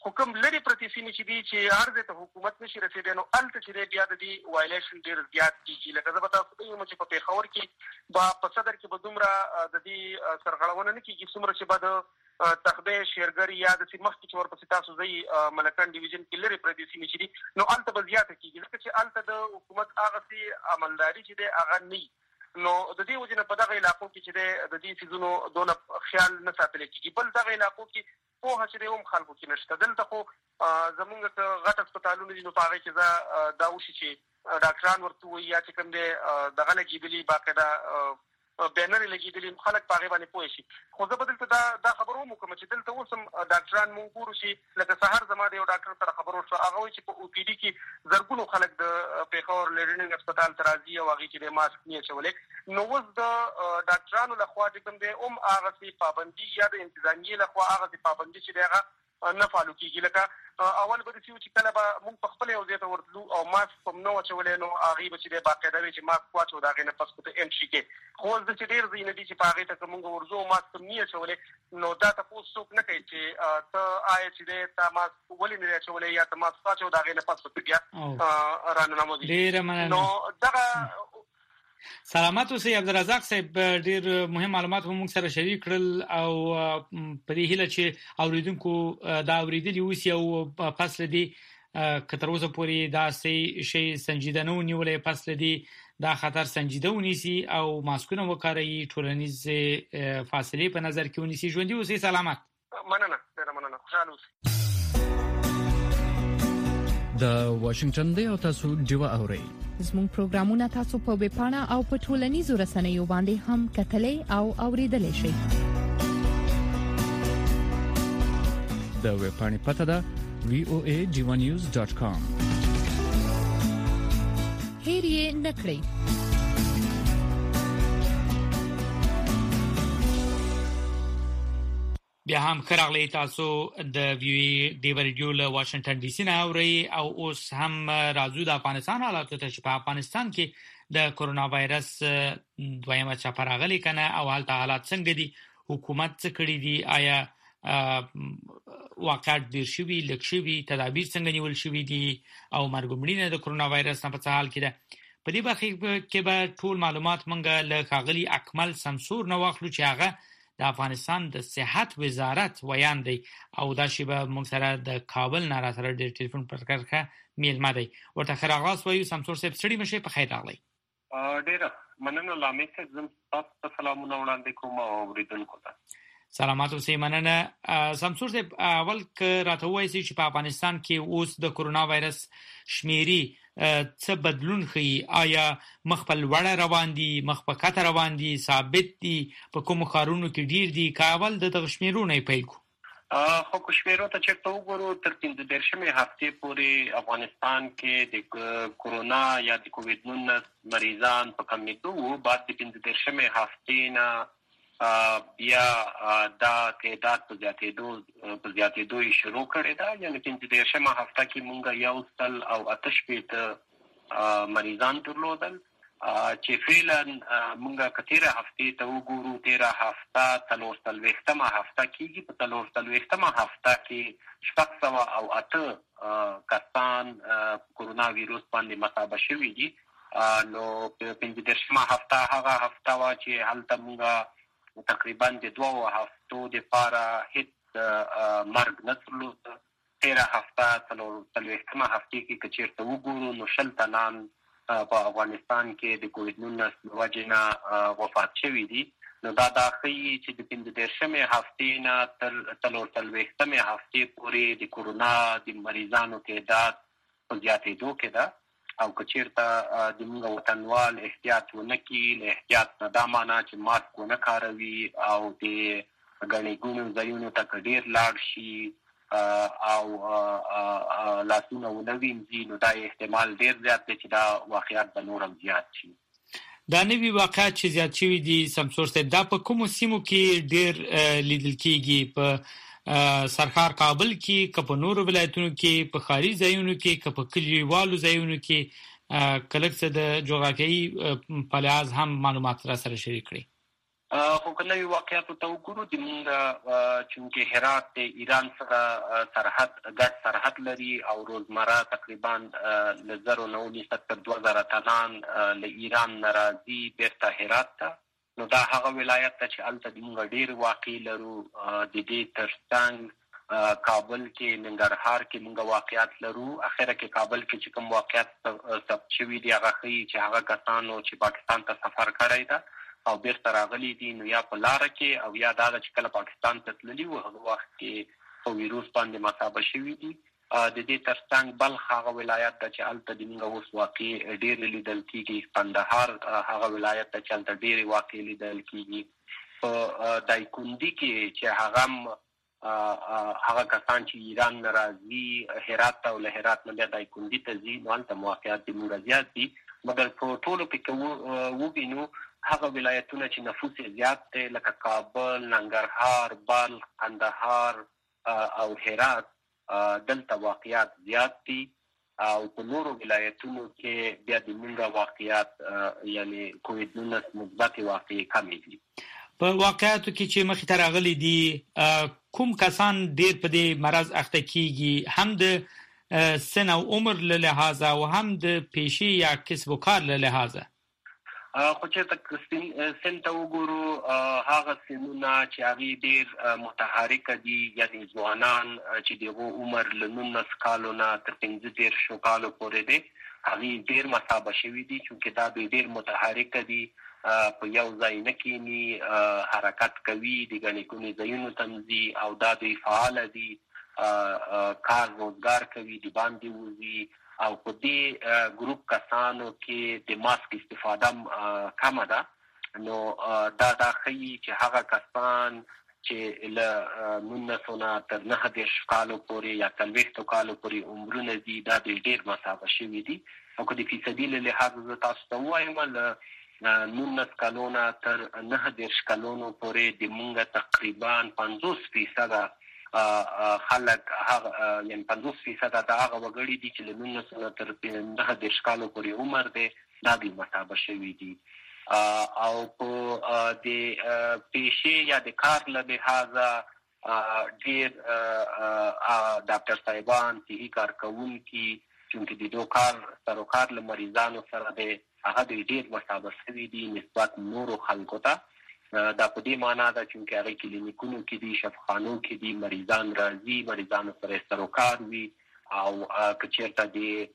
حکم لري پرتی سیمه چې دي چې هر ځای ته حکومت نشي رسیدای نو الته چې بیا د دې وایلیشن ډیر زیات کیږي. لکه زه به تاسو ته وایم چې په پیښور کې با په صدر کې به دومره د دې سرغړونه نه کیږي څومره چې به د تخبه شیرګری یا د سیمخ کې ورپسې تاسو ځای ملکان ډیویژن کې لري پرتی سیمه چې دي نو الته به زیات کیږي لکه چې الته د حکومت هغه سي عملداري چې دی هغه نه نو د دې وجنه په دغه علاقو کې چې د دې سيزونو دونه خیال نه ساتل کېږي. بل دغه علاقو کې په هڅه هم خلکو کې نشته. دلته خو زمونږ ته غټ هسپتالونه دي نو په هغه کې دا دا وشي چې ډاکټران ورته وي یا چې کوم دي دغه لګېدلي باقاعده بینر لګېدلي خلک په هغه باندې پوه شي. خو زه به دلته دا دا خبرو وکړم چې دلته اوس هم ډاکټران مونږ ګورو چې لکه سهار زما د یو ډاکټر سره خبرو شو هغه وایي چې په او پی ډي کې زرګونو خلک د پیښور لرنینګ هسپتال ته راځي او هغې چې د ماسک نه اچولی نو اوس د ډاکټرانو لخوا چې کوم دی هم هغسې پابندي یا د انتظامیې لخوا هغسې پابندي چې دی هغه نه فالو کېږي. لکه اول به داسې و چې کله به مونږ په خپله یو ځای ته ورتلو او ماسک به م نه اچولی نو هغې به چې دی باقاعده وي چې ماسک واچو د هغې نه پس به ته انټري کې. خو اوس داسې ډېر ځایونه دي چې په هغې ته که مونږ ورځو او ماسک هم نه اچولی نو دا تپوس څوک نه کوي چې ته آیا چې دی تا ماسک ولې نه دی اچولی یا ته ماسک واچو د هغې نه پس به ته بیا راننمو دي. ډېره مننه. نو دغه سلامات اوسئ. عبدالرزاق صاحب ډېر مهم معلومات هم موږ سره شریک کړل او په دې هیله چې اوریدونکو دا اوریدلي اوسي او پس له دې که تر اوسه پورې داسې شی سنجیده نه ونیولی پس له دې دا خطر سنجیده ونیسي او ماسکونه وکاروي ټولنیزې فاصلې په نظر کې ونیسي. ژوندي اوسئ. سلامت. مننه ډېره مننه. خوشحاله اوسئ. د واشنگټن دی او تاسو ډیوه اورئ. زموږ پروګرامونه تاسو په ویب پاڼه او په ټولنیزو رسنیو باندې هم کتلای او اوریدلای شئ. د ویب پاڼې پته ده وی او ای ډیوه نیوز ډاټ کام. هیر یې نکړئ. بیا هم خراغلی تاسو د وی ډیو ریډیو له واشنگټن ډي سي نه اورئ او اوس هم راځو د افغانستان حالاتو ته چې په افغانستان کې د کرونا وایرس دویمه څپه راغلې کنه او هلته حالات څنګه دي، حکومت څه کړی دي، آیا واقعات ډیر شوي لږ شوي، تدابیر څنګه نیول شوي دي او مرګ مړینه د کرونا وایرس نه په څه حال کې ده. په دې برخه کې به ټول معلومات مونږ له ښاغلي اکمل سمسور نه واخلو چې هغه د افغانستان د صحت وزارت ویان دی او دا شی به موږ سره د کابل نه را سره د ټلیفون پر کرښه میلمه دی. ورته ښه راغلاست وایو. سمسور صاحب ستړي مه شئ، په خیر راغلی. ډېره مننه لامل صاحب، زه تاسو ته سلامونه وړاندې کوم او اورېدونکو ته. سلامات اوسئ. مننه. سمسور صاحب اول که راته ووایئ چې په افغانستان کې اوس د کرونا وایرس شمیرې څه بدلون ښیي؟ آیا مخ په لوړه روان دي، مخ په کته روان دي، ثابت دي، په کومو ښارونو کې ډیر دي؟ که اول د دغه شمیرو نه یې پیل کړو. خو که شمیرو ته چېرته وګورو تر پنځه دېرشمې هفتې پورې افغانستان کې د کرونا یا د کووډ نولس مریضان په کمېدو وو. بعد د پنځه دېرشمې هفتې نه بیا دا تعداد په زیاتېدو په زیاتېدو یې شروع کړې ده. یعنې پنځه دېرشمه هفته کې مونږ یو سل او اته شپېته مریضان درلودل چې فعلا مونږ که تېره هفتې ته وګورو، تېره هفته څلور څلوېښتمه هفته کېږي. په څلور څلوېښتمه هفته کې شپږ سوه او اته کسان کرونا ویروس باندې مصابه شوي دي. نو پنځه دېرشمه هفته هغه هفته وه چې هلته مونږ تقریبا د دوو هفتو دپاره هیڅ مرګ نه درلود. تېره هفته څلور څلوېښتمه هفتې کې که چېرته وګورو نو شل تنان په افغانستان کې د کووډ نولس له وجې نه وفات شوي دي. نو دا دا ښیي چې د پنځه دېرشمې هفتې نه تر څلور څلوېښتمې هفتې پورې د کرونا د مریضانو تعداد په زیاتېدو کې ده. او که چېرته د موږ وطنوال احتیاط ونه کړي، له احتیاط نه دا معنا چې ماسک ونه کاروي او د ګڼې ګوڼې ځایونو ته که ډېر لاړ شي او لاسونه ونه وینځي نو دا احتمال ډېر زیات دی چې دا واقعیت به نور هم زیات شي. دا نوي واقعات چې زیات شوي دي سمسور صاحب، دا په کومو سیمو کې ډېر لیدل کېږي؟ په سرکار کابل کې، که په نورو ولایتونو کې، په ښاري ځایونو کې، که په کلیوالو ځایونو کې؟ که لږ څه د جغرافیایي په لحاظ هم معلومات را سره شریک کړئ. خو کنه یو واقعیت ته وګورو د موږ چې هرات د ایران سره سرحد ګډ سرحد لري او روزمره تقریبا ل زر نو نسبت تر دوه زره تنان له ایران ناراضي بیرته هرات ته نو دا هغه ولایت ته چې الته د موږ ډیر واقع لرو د دې ترڅنګ کابل کې ننګرهار کې موږ واقعیت لرو اخره کې کابل کې چې کوم واقعیت ثبت شوی دی هغه خي چې هغه کسانو چې پاکستان ته سفر کړی دا او بیرته راغلي دي نو یا په لار کې او یا دا چې کله پاکستان ته تللي وو هغه وخت کې په ویروس باندې مصابه شوي دي د دې ترڅنګ بلخ هغه ولایت ته چې الته د موږ اوس واقع ډېر لیدل کېږي کندهار هغه ولایت ته چې الته ډېر واقع لیدل کېږي په دایکندي کې چې هغه هغه کسان چې ایران ناراضي هرات ته او له هرات نه بیا دایکندي ته ځي نو هلته واقعیت د موږ زیات دي مګر په ټولو کې ووینو هغه ولایتونه چې نفوس زیات دی لکه کابل، ننګرهار، بلخ، کندهار او هرات دلته واقعیت زیات دي او په نورو ولایتونو کې بیا د موږ واقعیت یعنی کووډ نولس مثبت واقعي کمې دي. په واقعیتو کې چې مخې ته راغلي دي کوم کسان ډېر په دې مرض اخته کیږي هم د سن او عمر له لحاظه او هم د پیشې یا کسب و کار له لحاظه؟ خو چې تاسو سن ته وګورو هغه سنونه چې هغه ډیر متحرک دي یعنی ځوانان چې دغه عمر له نولس کالو نه تر پنځه دېرش کالو پورې دي هغه ډیر مصابه شوي دي چې دا ډیر متحرک دي په یو ځای نه کینی حرکت کوي د غني کومي ځایونو تمزي او دا د فعال دي کار روزګار کوي د باندې وزي او په دې ګروپ کسانو کې د ماسک استفاده کم ده نو دا دا خي چې هغه کسان چې له نولس نه تر نهه دېرش کالو پورې یا څلوېښتو کالو پورې عمرونه دي دا ډېر مصابه شوي دي او که د فیصدي له لحاظه زه تاسو ته ووایم له نولس کلونه تر نهه دېرش کلونو پورې د موږ تقریبا پنځوس فیصده خلک هغه یعنی پنځوس فیصده د هغه وګړي دي چې له نولس نه تر نهه دېرش کالو پورې عمر دی دا د مصابه شوي دي او په د پیشې یا د کار له لحاظه ډېر ډاکټر صاحبان صحي کارکوونکي چونکې د دو کار سروکار له مریضانو سره دی هغه ډېر مصابه شوي دي نسبت نورو خلکو ته دا په دې معنا ده چې هغه کلینیکونو کې دي شفاخانو کې دي مریضان راځي مریضانو سره سروکار وي او کچېرته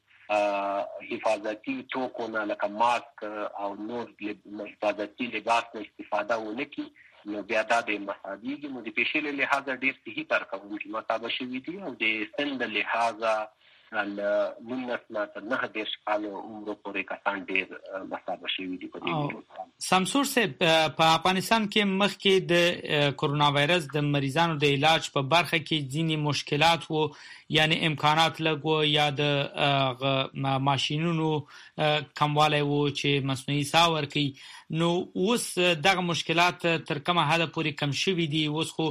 د حفاظتي توکو نه لکه ماسک او نور حفاظتي لباس نه استفاده ونه کړي نو بیا دا د مصابېږي نو د پیشې له لحاظه ډېر صحي کارکوونکي مصابه شوي دي او د سن د لحاظه له نولس نه تر نهه دېرش کالو عمر پورې کسان ډېر مصابه شوي دي په دې ویروس. سمسور صاحب په افغانستان کې مخکې د کرونا وایرس د مریضانو د علاج په برخه کې ځینې مشکلات وو یعنی امکانات لږ وو یا د ماشینونو کموالی وو چې مصنوعي ساه ورکوي نو اوس دغه مشکلات تر کومه حده پورې کم شوي دي اوس خو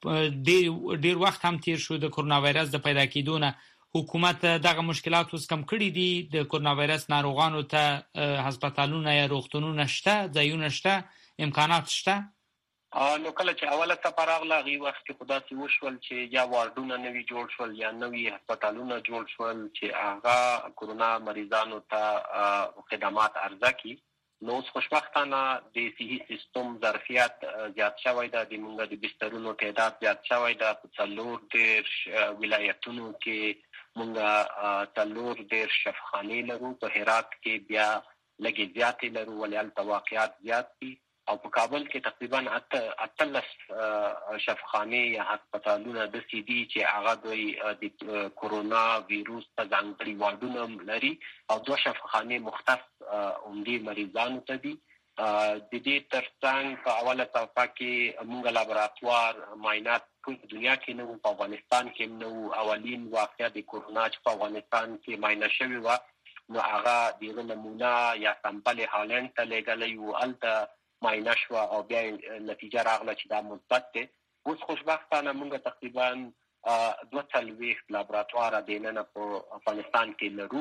ډېر وخت هم تیر شو د کرونا وایرس د پیدا کېدو نه حکومت دغه مشکلات اوس کم کړي دي د کرونا وایرس ناروغانو ته هسپتالونه یا روغتونونه شته ځایونه شته امکانات شته نو کله چې اوله څپه راغله هغې وخت کې خو داسې وشول چې یا واردونه نوي جوړ شول یا نوي هسپتالونه جوړ شول چې هغه کرونا مریضانو ته خدمات عرضه کړي نو اوس خوشبختانه د صحي سیستم ظرفیت زیات شوی ده د موږ د بسترونو تعداد زیات شوی ده په څلور دېرش ولایتونو کې موږ څلور دېرش شفاخانې لرو په هرات کې بیا لږې زیاتې لرو ولې هلته واقعیات زیات دي او په کابل کې تقریبا اتلس شفاخانې یا هسپتالونه داسې دي چې هغه دوی د کرونا ویروس په ځانګړي واردونه لري او دوه شفاخانې مختص عمدي مریضانو ته دي د دې ترڅنګ په اوله څپه کې موږ لابراتوار معاینات په دنیا کې نه وو په افغانستان کې نه وو اولین واقعه د کرونا چې په افغانستان کې معاینه شوې وه نو هغه د نمونه یا سمپل هالند ته لېږلی وو هلته معاینه شوه او بیا نتیجه راغله چې دا مثبت دی اوس خوشبختانه موږ تقریبا دوه څلوېښت لابراتواره دننه په افغانستان کې لرو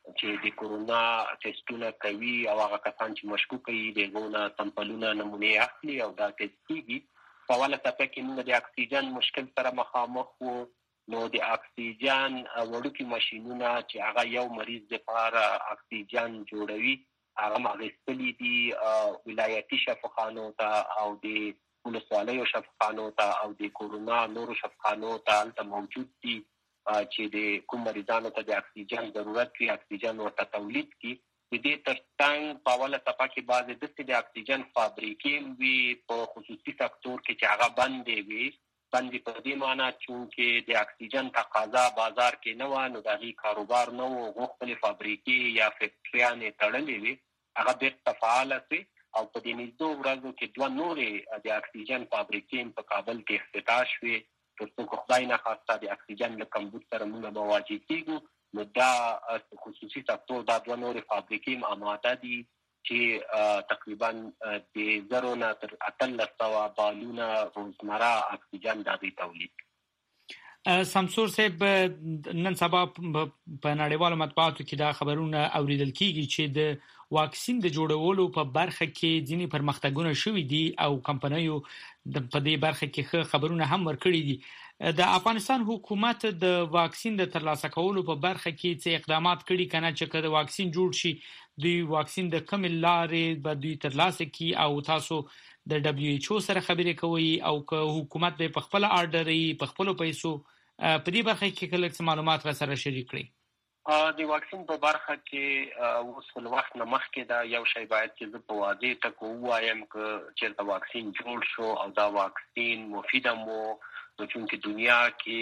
چې د کورونا ټیسټونه کوي او هغه کسان چې مشکوک دي دغه سمپلونه نمونه اخلي او دا ټیسټ کیږي. په اوله ټاپه کې موږ د اکسیجن مشکل سره مخامخ وو، نو د اکسیجن وړوکی ماشينونه چې هغه یو مریض لپاره اکسیجن جوړوي هغه مغستلی دي ولایتي شفاخانو ته او د ولسوالیو شفاخانو ته او د کورونا نورو شفاخانو ته البته موجود دي چې د کوم مریضانو ته د اکسیجن ضرورت وي اکسیجن ورته تولید کی. د دې ترڅنګ په اوله ټاپه کې بعضې داسې د اکسیجن فابریکې وي په خصوصي سکتور کې چې هغه بندې وي. بندې په دې معنی چې د اکسیجن تقاضا بازار کې نه وه، نو د هغې کاروبار نه و، غوښتلې فابریکې یا فیکټریانې تړلې وي، هغه بیرته فعاله شوې او په دې نږدې ورځو کې دوه نورې د اکسیجن فابریکې په کابل کې افتتاح شوې. تر څو که خدای نخواسته د اکسیجن له کمبود سره موږ مواجه کېږو، نو دا خصوصي سکتور دا دوه نورې فابریکې هم آماده دي چې تقریبا د زرو نه تر اتلس سوه بالونه روزمره اکسیجن د هغوی تولید. سمسور صاحب، نن سبا په نړیوالو مطبوعاتو کې دا خبرونه اوریدل کیږي چې د واکسین د جوړولو په برخه کې ځینې پرمختګونه شوي دي او کمپنیو په دې برخه کې ښه خبرونه هم ورکړي دي. د افغانستان حکومت د واکسین د ترلاسه کولو په برخه کې څه اقدامات کړي کنه چې کله واکسین جوړ شي دوی واکسین د کوم لارې به دوی ترلاسه کی او تاسو د دبليو ایچ او سره خبرې کوي او که حکومت به په خپل آرډر په خپل پیسو په دې برخه کې کله څه معلومات را سره شریک کړي؟ د واکسین په برخه کې اوس له وخت نه مخکې دا یو شی باید چې زه په واضح ټکو ووایم که چېرته واکسین جوړ شو او دا واکسین مفید مو، نو چونکې دنیا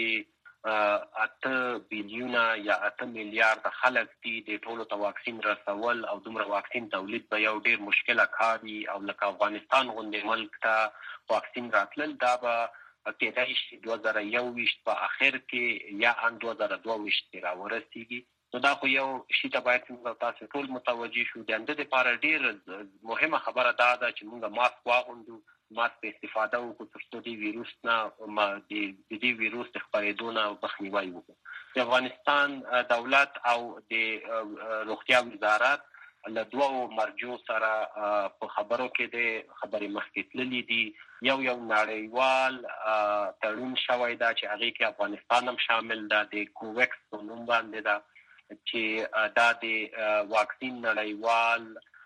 کې اته بیلیونه یا اته میلیارده خلک دي، د ټولو ته واکسین رسول او دومره واکسین تولید به یو ډېر مشکله کار وي او لکه افغانستان غوندې ملک ته واکسین راتلل دا به کېدای شي دوه زره یوویشت په اخر کې یا ان دوه زره دوه ویشت کې راورسېږي. نو دا خو یو شي ته باید موږ تاسو ټول متوجه شو. د همدې دپاره ډېره مهمه خبره دا ده چې موږ ماسک واغوندو، ماسک په استفاده وکړو تر څو دې ویروس نه د دې ویروس د خپرېدو نه مخنیوی وکړو. د افغانستان دولت او د روغتیا وزارت له دوو مرجو سره په خبرو کې د خبرې مخکې تللي دي. یو یو نړیوال تړون شوی ده چې هغې کې افغانستان هم شامل ده، د کوویکس په نوم باندې ده، چې دا د واکسین نړیوال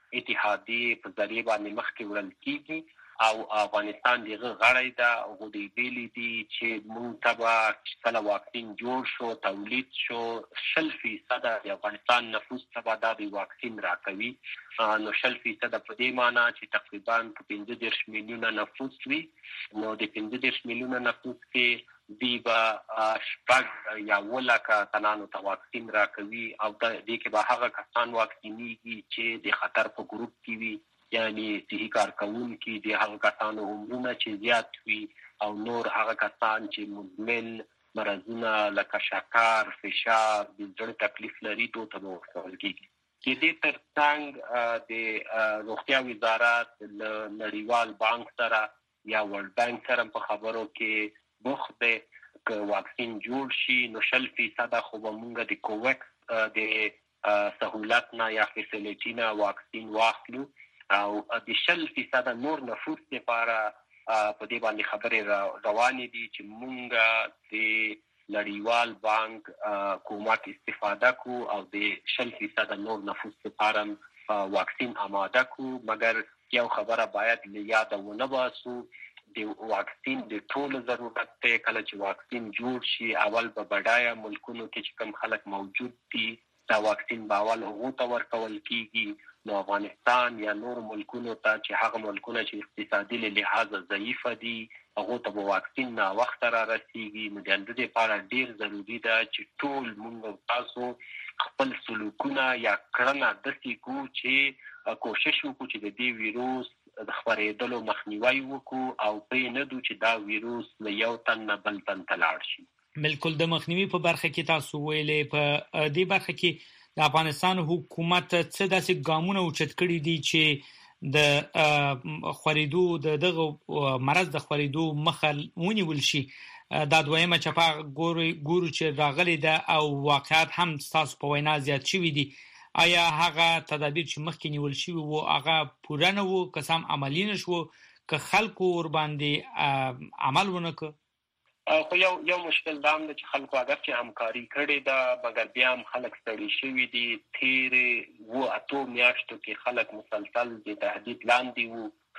اتحادیې په ذریعې باندې مخکې وړل کېږي او افغانستان دغه غړی ده. هغو دوی ویلي دي چې موږ ته به کله واکسین جوړ شو تولید شو شل فیصده د افغانستان نفوس ته به دا د واکسین راکوي. نو شل فیصده په دې معنی چې تقریبا په پنځه دېرش میلیونه نفوس وي، نو د پنځه دېرش میلیونه نفوس کې دوی به شپږ یا اووه لکه تنانو ته واکسین راکوي او دې کې به هغه کسان واکسینېږي چې د خطر په ګروپ کې وي، یعنی صحي کارکوونکي د هغه کسانو عمرونه چې زیات وي او نور هغه کسان چې مزمن مرضونه لکه شکر، فشار، د زړه تکلیف لري دوی ته به ورکول کېږي. د دې تر څنګ د روغتیا وزارت له نړیوال بانک سره یا ورلډ بانک سره په خبرو کې بوخت دی که واکسین جوړ شي نو شل فیصده خو به موږ د کوویکس د سهولت نه یا فیسیلیټي نه واکسین واخلو او د شل فیصده نور نفوس لپاره په دې باندې خبرې روانې دي چې موږ د نړیوال بانک کومک استفاده کو او د شل فیصده نور نفوس لپاره واکسین آماده کو. مګر یو خبره باید له یاده ونه باسو، د واکسین د ټولو ضرورت دی. کله چې واکسین جوړ شي اول په بډایه ملکونو کې چې کوم خلک موجود دي دا واکسین به اول هغو ته ورکول کېږي. نو افغانستان یا نور ملکونو ته چې هغه ملکونه چې اقتصادي له لحاظه ضعیفه دي هغو ته به واکسین ناوخته را رسېږي. نو د همدې دپاره ډېر ضروري ده چې ټول موږ تاسو خپل سلوکونه یا کړنه داسې کړو چې کوشش وکړو چې د دې ویروس د خپرېدلو مخنیوی وکړو او پرې نه دو چې دا ویروس له یو تن نه بل تن ته لاړ شي. بالکل د مخنیوي په برخه کې تاسو ویلې په دې برخه کې د افغانستان حکومت څه داسې ګامونه اوچت کړي دي چې د خورېدو د دغه مرض د خورېدو مخه ونیول شي. دا دویمه چپه ګورو چې راغلي ده او واقعیت هم تاسو په وینا زیات شوي دي. آیا هغه تدابیر چې مخکې نیول شوي وو هغه پوره نه وو که سم عملي نه شو که خلکو ور باندې عمل ونه کړ؟ خو یو یو مشکل دا هم چې خلکو اگر چې همکاري کړې ده مګر بیا هم خلک ستړي شوي دي. تېرې اووه اتو میاشتو کې خلک مسلسل د تهدید لاندې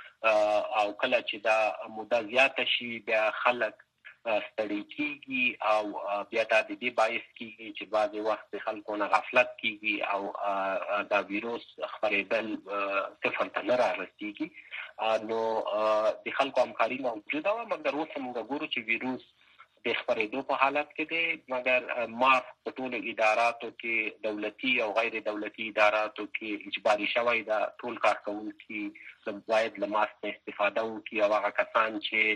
وو او کله چې دا موده زیاته شي بیا خلک ستړي کېږي او بیا دا د دې باعث کېږي چې بعضې وخت د خلکو نه غفلت کېږي او دا ویروس خپرېدل صفر ته نه رارسېږي. نو د خلکو همکاري موجوده وه مګر اوس موږ ګورو چې ویروس د خپرېدو په حالت کې دی مګر ماسک په ټولو اداراتو کې دولتي او غیر دولتي اداراتو کې اجباري شوی ده. ټول کارکوونکي باید له ماسک نه استفاده وکړي او هغه کسان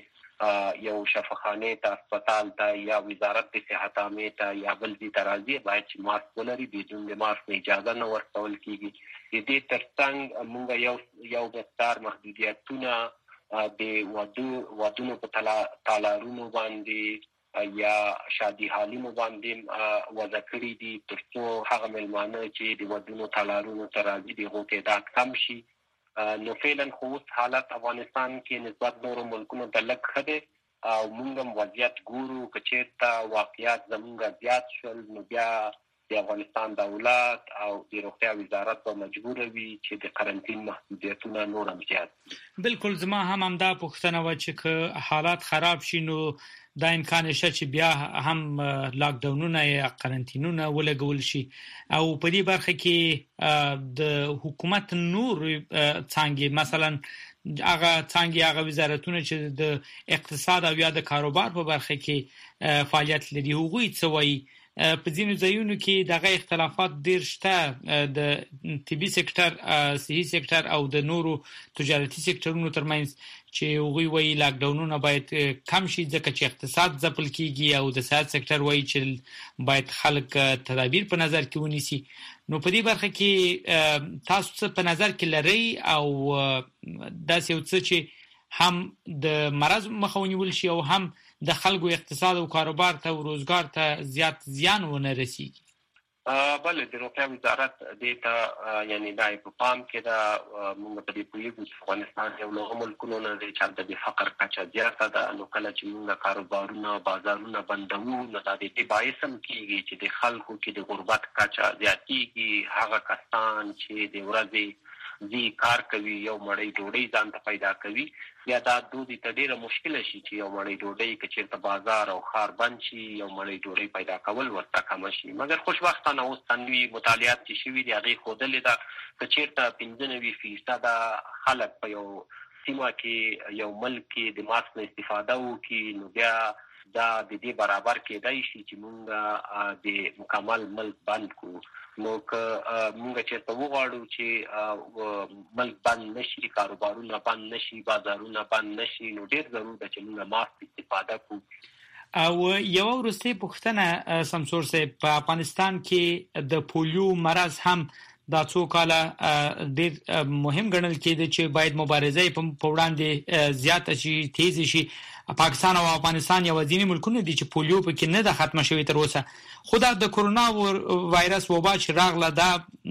چې یو شفاخانې ته هسپتال ته یا وزارت د صحت عامې ته یا بل ځای ته راځي باید چې ماسک ولري، بدون د ماسک نه اجازه نه ورکول کېږي. د دې تر څنګ موږ یو یو مقدار محدودیتونه د ودو ودونو په تالارونو باندې یا شادي حالونو باندې وضع کړي دي تر څو هغه مېلمانه چې د ودونو تالارونو ته راځي د هغو تعداد کم شي. نو فعلا خو اوس حالت افغانستان کې نسبت نورو ملکونو ته لږ ښه دی او موږ هم وضعیت ګورو که چېرته واقعیات زموږ زیات شول نو بیا د افغانستان دولت او د روغتیا وزارت به مجبور وي چې د قرنطین محدودیتونه نور هم زیات. بالکل زما هم همدا پوښتنه وه چې که حالات خراب شي نو دا امکان شته چې بیا هم لاک ډاونونه یا قرنطینونه ولګول شي او په دې برخه کې د حکومت نور څانګې مثلا هغه څانګې هغه وزارتونه چې د اقتصاد او یا د کاروبار په برخه کې فعالیت لري هغوی څه وایي؟ په ځینو ځایونو کې دغه اختلافات ډېر شته د طبي سکتر، صحي سکتر او د نورو تجارتي سکترونو ترمنځ چې هغوی وایي لاکډاونونه باید کم شي ځکه چې اقتصاد ځپل کېږي او د صحت سکتر وایي چې باید خلک تدابیر په نظر کې ونیسي. نو په دې برخه کې تاسو څه په نظر کې لرئ او داسې یو څه چې هم د مرض مخه ونیول شي او هم د خلکو اقتصاد او کاروبار ته او روزګار ته زیات زیان ونه رسیږي؟ بله د روغتیا وزارت دې ته یعنی دا په پام کې ده. موږ په دې پوهېږو چې افغانستان یو له هغو ملکونو نه دی چې هلته د فقر کچه زیاته ده. نو کله چې موږ کاروبارونه بازارونه بندوو نو دا د دې باعث هم کېږي چې د خلکو کې د غربت کچه زیاتېږي. هغه کسان چې د ورځې ځي کار کوي یو مړۍ ډوډۍ ځان ته پیدا کوي یا دا دودي ته ډېره مشکله شي چې یو مړۍ ډوډۍ که چېرته بازار او ښار بند شي یو مړۍ ډوډۍ پیدا کول ورته کمه شي. مګر خوشبختانه اوس نوي مطالعات چې شوي دي هغې ښودلې ده که چېرته پنځه نوي فیصده خلک په یو سیمه کې یو ملک کې د ماسک نه استفاده وکړي نو بیا دا د دې برابر کېدای شي چې موږ د مکمل ملک بند کړو. نو که موږ چېرته وغواړو چې ملک بند نشي، کاروبارونه بند نشي، بازارونه بند نشي نو ډېر ضرور ده چې موږ ماسک استفاده کړو. او یو وروستۍ پوښتنه سمسور صاحب، په افغانستان کې د پولیو مرض هم دا څو کاله ډېر مهم ګڼل کېده چې باید مبارزه په وړاندې زیاته شي، تیزه شي. پاکستان او افغانستان یوازینی ملکونه دي چې پولیو پکې نه ده ختمه شوې تر اوسه. خو دا د کرونا وایرس وبا چې راغله دا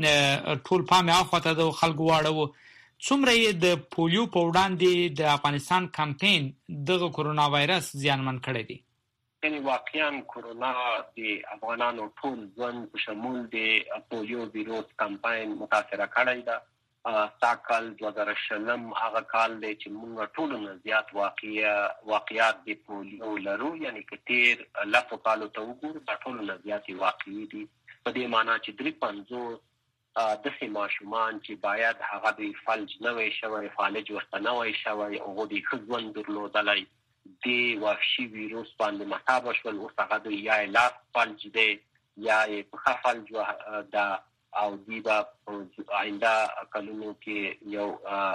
ټول پام یې اخواته د خلکو واړه و. څومره یې د پولیو په وړاندې د افغانستان کمپین دغه کرونا وایرس زیانمن کړی دی؟ یعنی واقعا کرونا د افغانانو ټول ژوند په شمول د پولیو ویروس کمپاین متاثره کړی ده. ستا کال دوه زره شلم هغه کال دی چې موږ ټولو نه زیات واقعیات د پولیو لرو. یعنی که تېر لسو کالو ته وګورو دا ټولو نه زیاتې واقعي دي په دې معنا چې درې پنځوس داسې ماشومان چې باید هغه د فلج نه وی شوی، فالج ورته نه وی شوی، هغو د ښه ژوند درلودلی د وحشي ویروس باندې مصابه شول. اوس هغه د یا یې لاس فلج دی یا یې پښه فلج ده او دوی به په آینده کلونو کې یو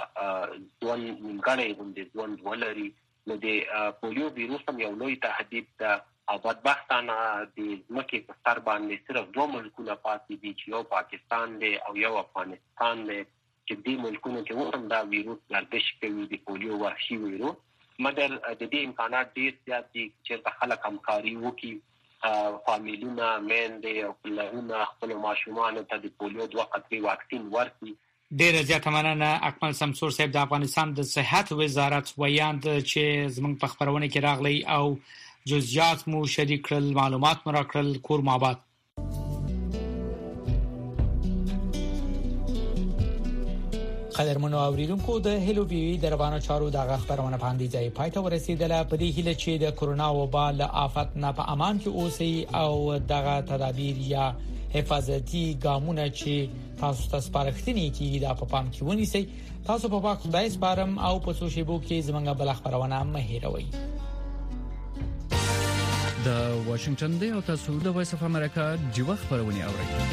ژوند نیمګړی غوندې ژوند ولري. نو د پولیو ویروس هم یو لوی تهدید ده او بدبختانه د ځمکې په سر باندې صرف دوه ملکونه پاتې دي چې یو پاکستان دی او یو افغانستان دی چې دې ملکونو کې اوس هم دا ویروس گردش کوي د پولیو وحشي ویروس. مګر د دې امکانات ډېر زیات دي چې چېرته خلک همکاري وکړي فامیلونه میندې او پلرونه خپل ماشومان ته د پولیو دوه قطرې واکسین ورکړي. ډیره زیاته مننه اکمل سمسور صاحب د افغانستان د صحت وزارت ویاند چې زموږ په خبرونه کې راغلی او جزئیات مو شریک کړل، معلومات مو راکړل. کور ماباد. قدرمنو اوریدونکو د هلو بي وي د روانو چارو د خبرونه باندې ځای پای ته ورسیدله. په دې هیله چې د کورونا وبا له آفت نه په امان کې اوسئ او دغه تدابیر یا حفاظتي ګامونه چې تاسو ته سپارښتنې کیږي دا په پام کې ونیسئ. تاسو په پاک خدای سپارم او په سوشيبو کې زمونږ بل خبرونه مه هېروئ. د واشنگټن دی او تاسو د وایس اف امریکا جوخ خبرونه اورئ.